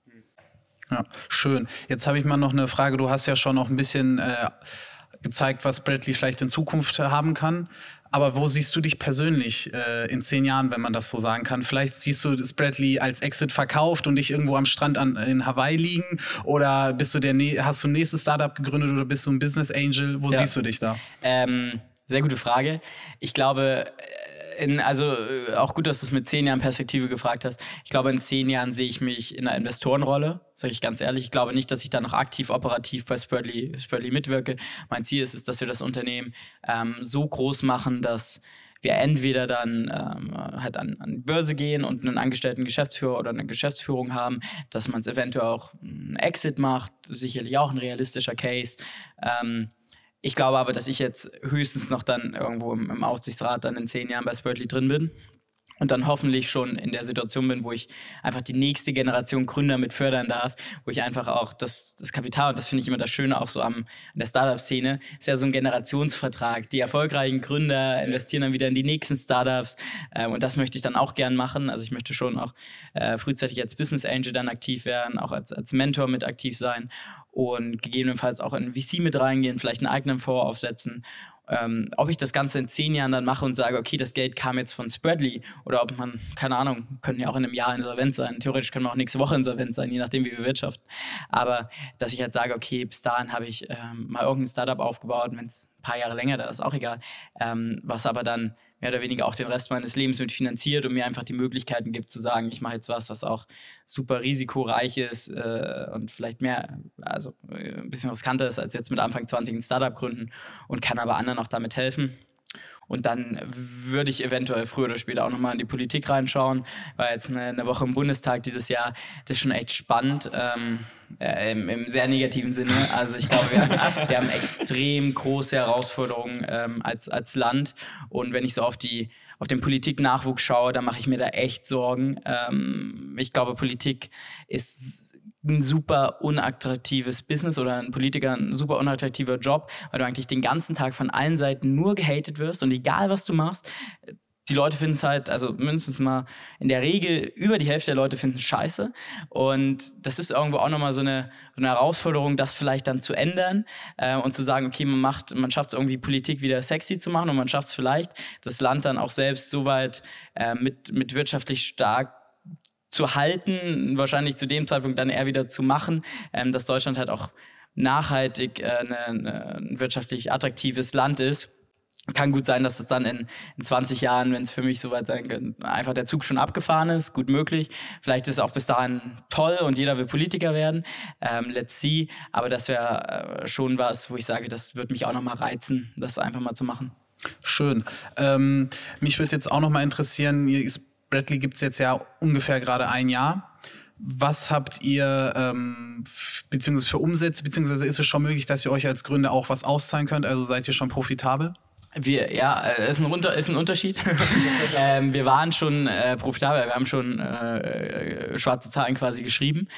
Ja, schön. Jetzt habe ich mal noch eine Frage, du hast ja schon noch ein bisschen äh, gezeigt, was Spreadly vielleicht in Zukunft haben kann. Aber wo siehst du dich persönlich äh, in zehn Jahren, wenn man das so sagen kann? Vielleicht siehst du Spreadly als Exit verkauft und dich irgendwo am Strand an, in Hawaii liegen? Oder bist du der, hast du ein nächstes Startup gegründet oder bist du ein Business Angel? Wo ja. siehst du dich da? Ähm, sehr gute Frage. Ich glaube, in, also auch gut, dass du es mit zehn Jahren Perspektive gefragt hast. Ich glaube, in zehn Jahren sehe ich mich in einer Investorenrolle, sage ich ganz ehrlich. Ich glaube nicht, dass ich da noch aktiv operativ bei Spreadly, Spreadly mitwirke. Mein Ziel ist es, dass wir das Unternehmen ähm, so groß machen, dass wir entweder dann ähm, halt an, an die Börse gehen und einen angestellten Geschäftsführer oder eine Geschäftsführung haben, dass man es eventuell auch einen Exit macht, sicherlich auch ein realistischer Case. Ähm, Ich glaube aber, dass ich jetzt höchstens noch dann irgendwo im, im Aufsichtsrat dann in zehn Jahren bei Spreadly drin bin und dann hoffentlich schon in der Situation bin, wo ich einfach die nächste Generation Gründer mit fördern darf, wo ich einfach auch das, das Kapital, und das finde ich immer das Schöne auch so am, an der Startup-Szene, ist ja so ein Generationsvertrag. Die erfolgreichen Gründer investieren dann wieder in die nächsten Startups äh, und das möchte ich dann auch gern machen. Also ich möchte schon auch äh, frühzeitig als Business Angel dann aktiv werden, auch als, als Mentor mit aktiv sein und gegebenenfalls auch in V C mit reingehen, vielleicht einen eigenen Fonds aufsetzen. Ähm, ob ich das Ganze in zehn Jahren dann mache und sage, okay, das Geld kam jetzt von Spreadly oder ob man, keine Ahnung, können ja auch in einem Jahr insolvent sein. Theoretisch können wir auch nächste Woche insolvent sein, je nachdem, wie wir wirtschaften. Aber dass ich halt sage, okay, bis dahin habe ich ähm, mal irgendein Startup aufgebaut, wenn es ein paar Jahre länger da ist, auch egal, ähm, was aber dann mehr oder weniger auch den Rest meines Lebens mit finanziert und mir einfach die Möglichkeiten gibt zu sagen, ich mache jetzt was, was auch super risikoreich ist äh, und vielleicht mehr, also äh, ein bisschen riskanter ist, als jetzt mit Anfang zwanzig ein Startup gründen und kann aber anderen auch damit helfen. Und dann würde ich eventuell früher oder später auch nochmal in die Politik reinschauen. War jetzt eine, eine Woche im Bundestag dieses Jahr. Das ist schon echt spannend, ähm, äh, im, im sehr negativen Sinne. Also ich glaube, wir, wir haben extrem große Herausforderungen ähm, als, als Land. Und wenn ich so auf die auf den Politiknachwuchs schaue, dann mache ich mir da echt Sorgen. Ähm, ich glaube, Politik ist ein super unattraktives Business oder ein Politiker ein super unattraktiver Job, weil du eigentlich den ganzen Tag von allen Seiten nur gehatet wirst und egal, was du machst, die Leute finden es halt, also mindestens mal in der Regel über die Hälfte der Leute finden es scheiße und das ist irgendwo auch nochmal so eine, so eine Herausforderung, das vielleicht dann zu ändern äh, und zu sagen, okay, man macht, man schafft es irgendwie Politik wieder sexy zu machen und man schafft es vielleicht, das Land dann auch selbst so weit äh, mit, mit wirtschaftlich stark zu halten, wahrscheinlich zu dem Zeitpunkt dann eher wieder zu machen, ähm, dass Deutschland halt auch nachhaltig äh, ne, ne, ein wirtschaftlich attraktives Land ist. Kann gut sein, dass es dann in, in zwanzig Jahren, wenn es für mich soweit sein kann, einfach der Zug schon abgefahren ist, gut möglich. Vielleicht ist es auch bis dahin toll und jeder will Politiker werden. Ähm, let's see. Aber das wäre äh, schon was, wo ich sage, das würde mich auch nochmal reizen, das einfach mal zu machen. Schön. Ähm, mich würde jetzt auch nochmal interessieren, Spratly gibt es jetzt ja ungefähr gerade ein Jahr. Was habt ihr ähm, f- beziehungsweise für Umsätze, beziehungsweise ist es schon möglich, dass ihr euch als Gründer auch was auszahlen könnt? Also seid ihr schon profitabel? Wir, ja, äh, ist ein, Unter- ist ein Unterschied. ähm, wir waren schon äh, profitabel, wir haben schon äh, äh, schwarze Zahlen quasi geschrieben,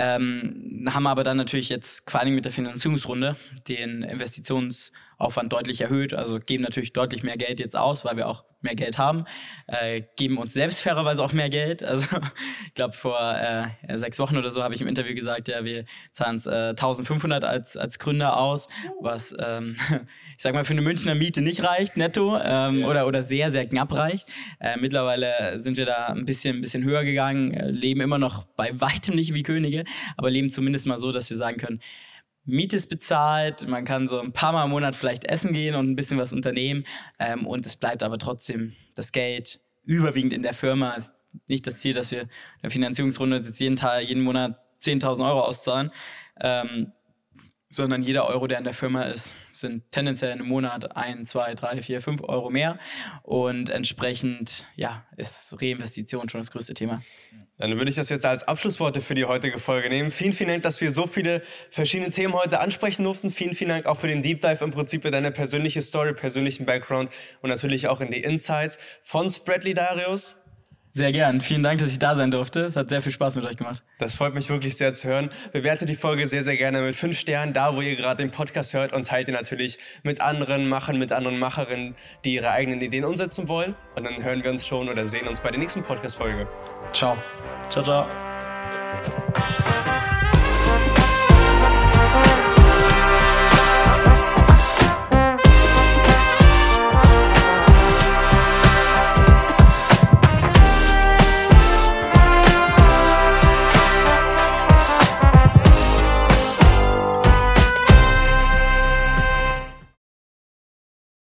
ähm, haben aber dann natürlich jetzt vor allem mit der Finanzierungsrunde den Investitionsaufwand deutlich erhöht, also geben natürlich deutlich mehr Geld jetzt aus, weil wir auch mehr Geld haben, äh, geben uns selbst fairerweise auch mehr Geld. Also ich glaube, vor äh, sechs Wochen oder so habe ich im Interview gesagt, ja, wir zahlen es äh, eintausendfünfhundert als, als Gründer aus, was ähm, ich sag mal für eine Münchner Miete nicht reicht, netto, ähm, ja. oder, oder sehr, sehr knapp reicht. Äh, mittlerweile sind wir da ein bisschen, ein bisschen höher gegangen, äh, leben immer noch bei weitem nicht wie Könige, aber leben zumindest mal so, dass wir sagen können, Miete ist bezahlt, man kann so ein paar Mal im Monat vielleicht essen gehen und ein bisschen was unternehmen ähm, und es bleibt aber trotzdem das Geld überwiegend in der Firma. Es ist nicht das Ziel, dass wir in der Finanzierungsrunde jetzt jeden Tag, jeden Monat zehntausend Euro auszahlen, ähm, sondern jeder Euro, der in der Firma ist, sind tendenziell im Monat ein, zwei, drei, vier, fünf Euro mehr und entsprechend ja, ist Reinvestition schon das größte Thema. Dann würde ich das jetzt als Abschlussworte für die heutige Folge nehmen. Vielen, vielen Dank, dass wir so viele verschiedene Themen heute ansprechen durften. Vielen, vielen Dank auch für den Deep Dive im Prinzip in deine persönliche Story, persönlichen Background und natürlich auch in die Insights von Spratly, Darius. Sehr gern. Vielen Dank, dass ich da sein durfte. Es hat sehr viel Spaß mit euch gemacht. Das freut mich wirklich sehr zu hören. Bewertet die Folge sehr, sehr gerne mit fünf Sternen, da wo ihr gerade den Podcast hört und teilt ihn natürlich mit anderen Machern, mit anderen Macherinnen, die ihre eigenen Ideen umsetzen wollen. Und dann hören wir uns schon oder sehen uns bei der nächsten Podcast-Folge. Ciao. Ciao, ciao.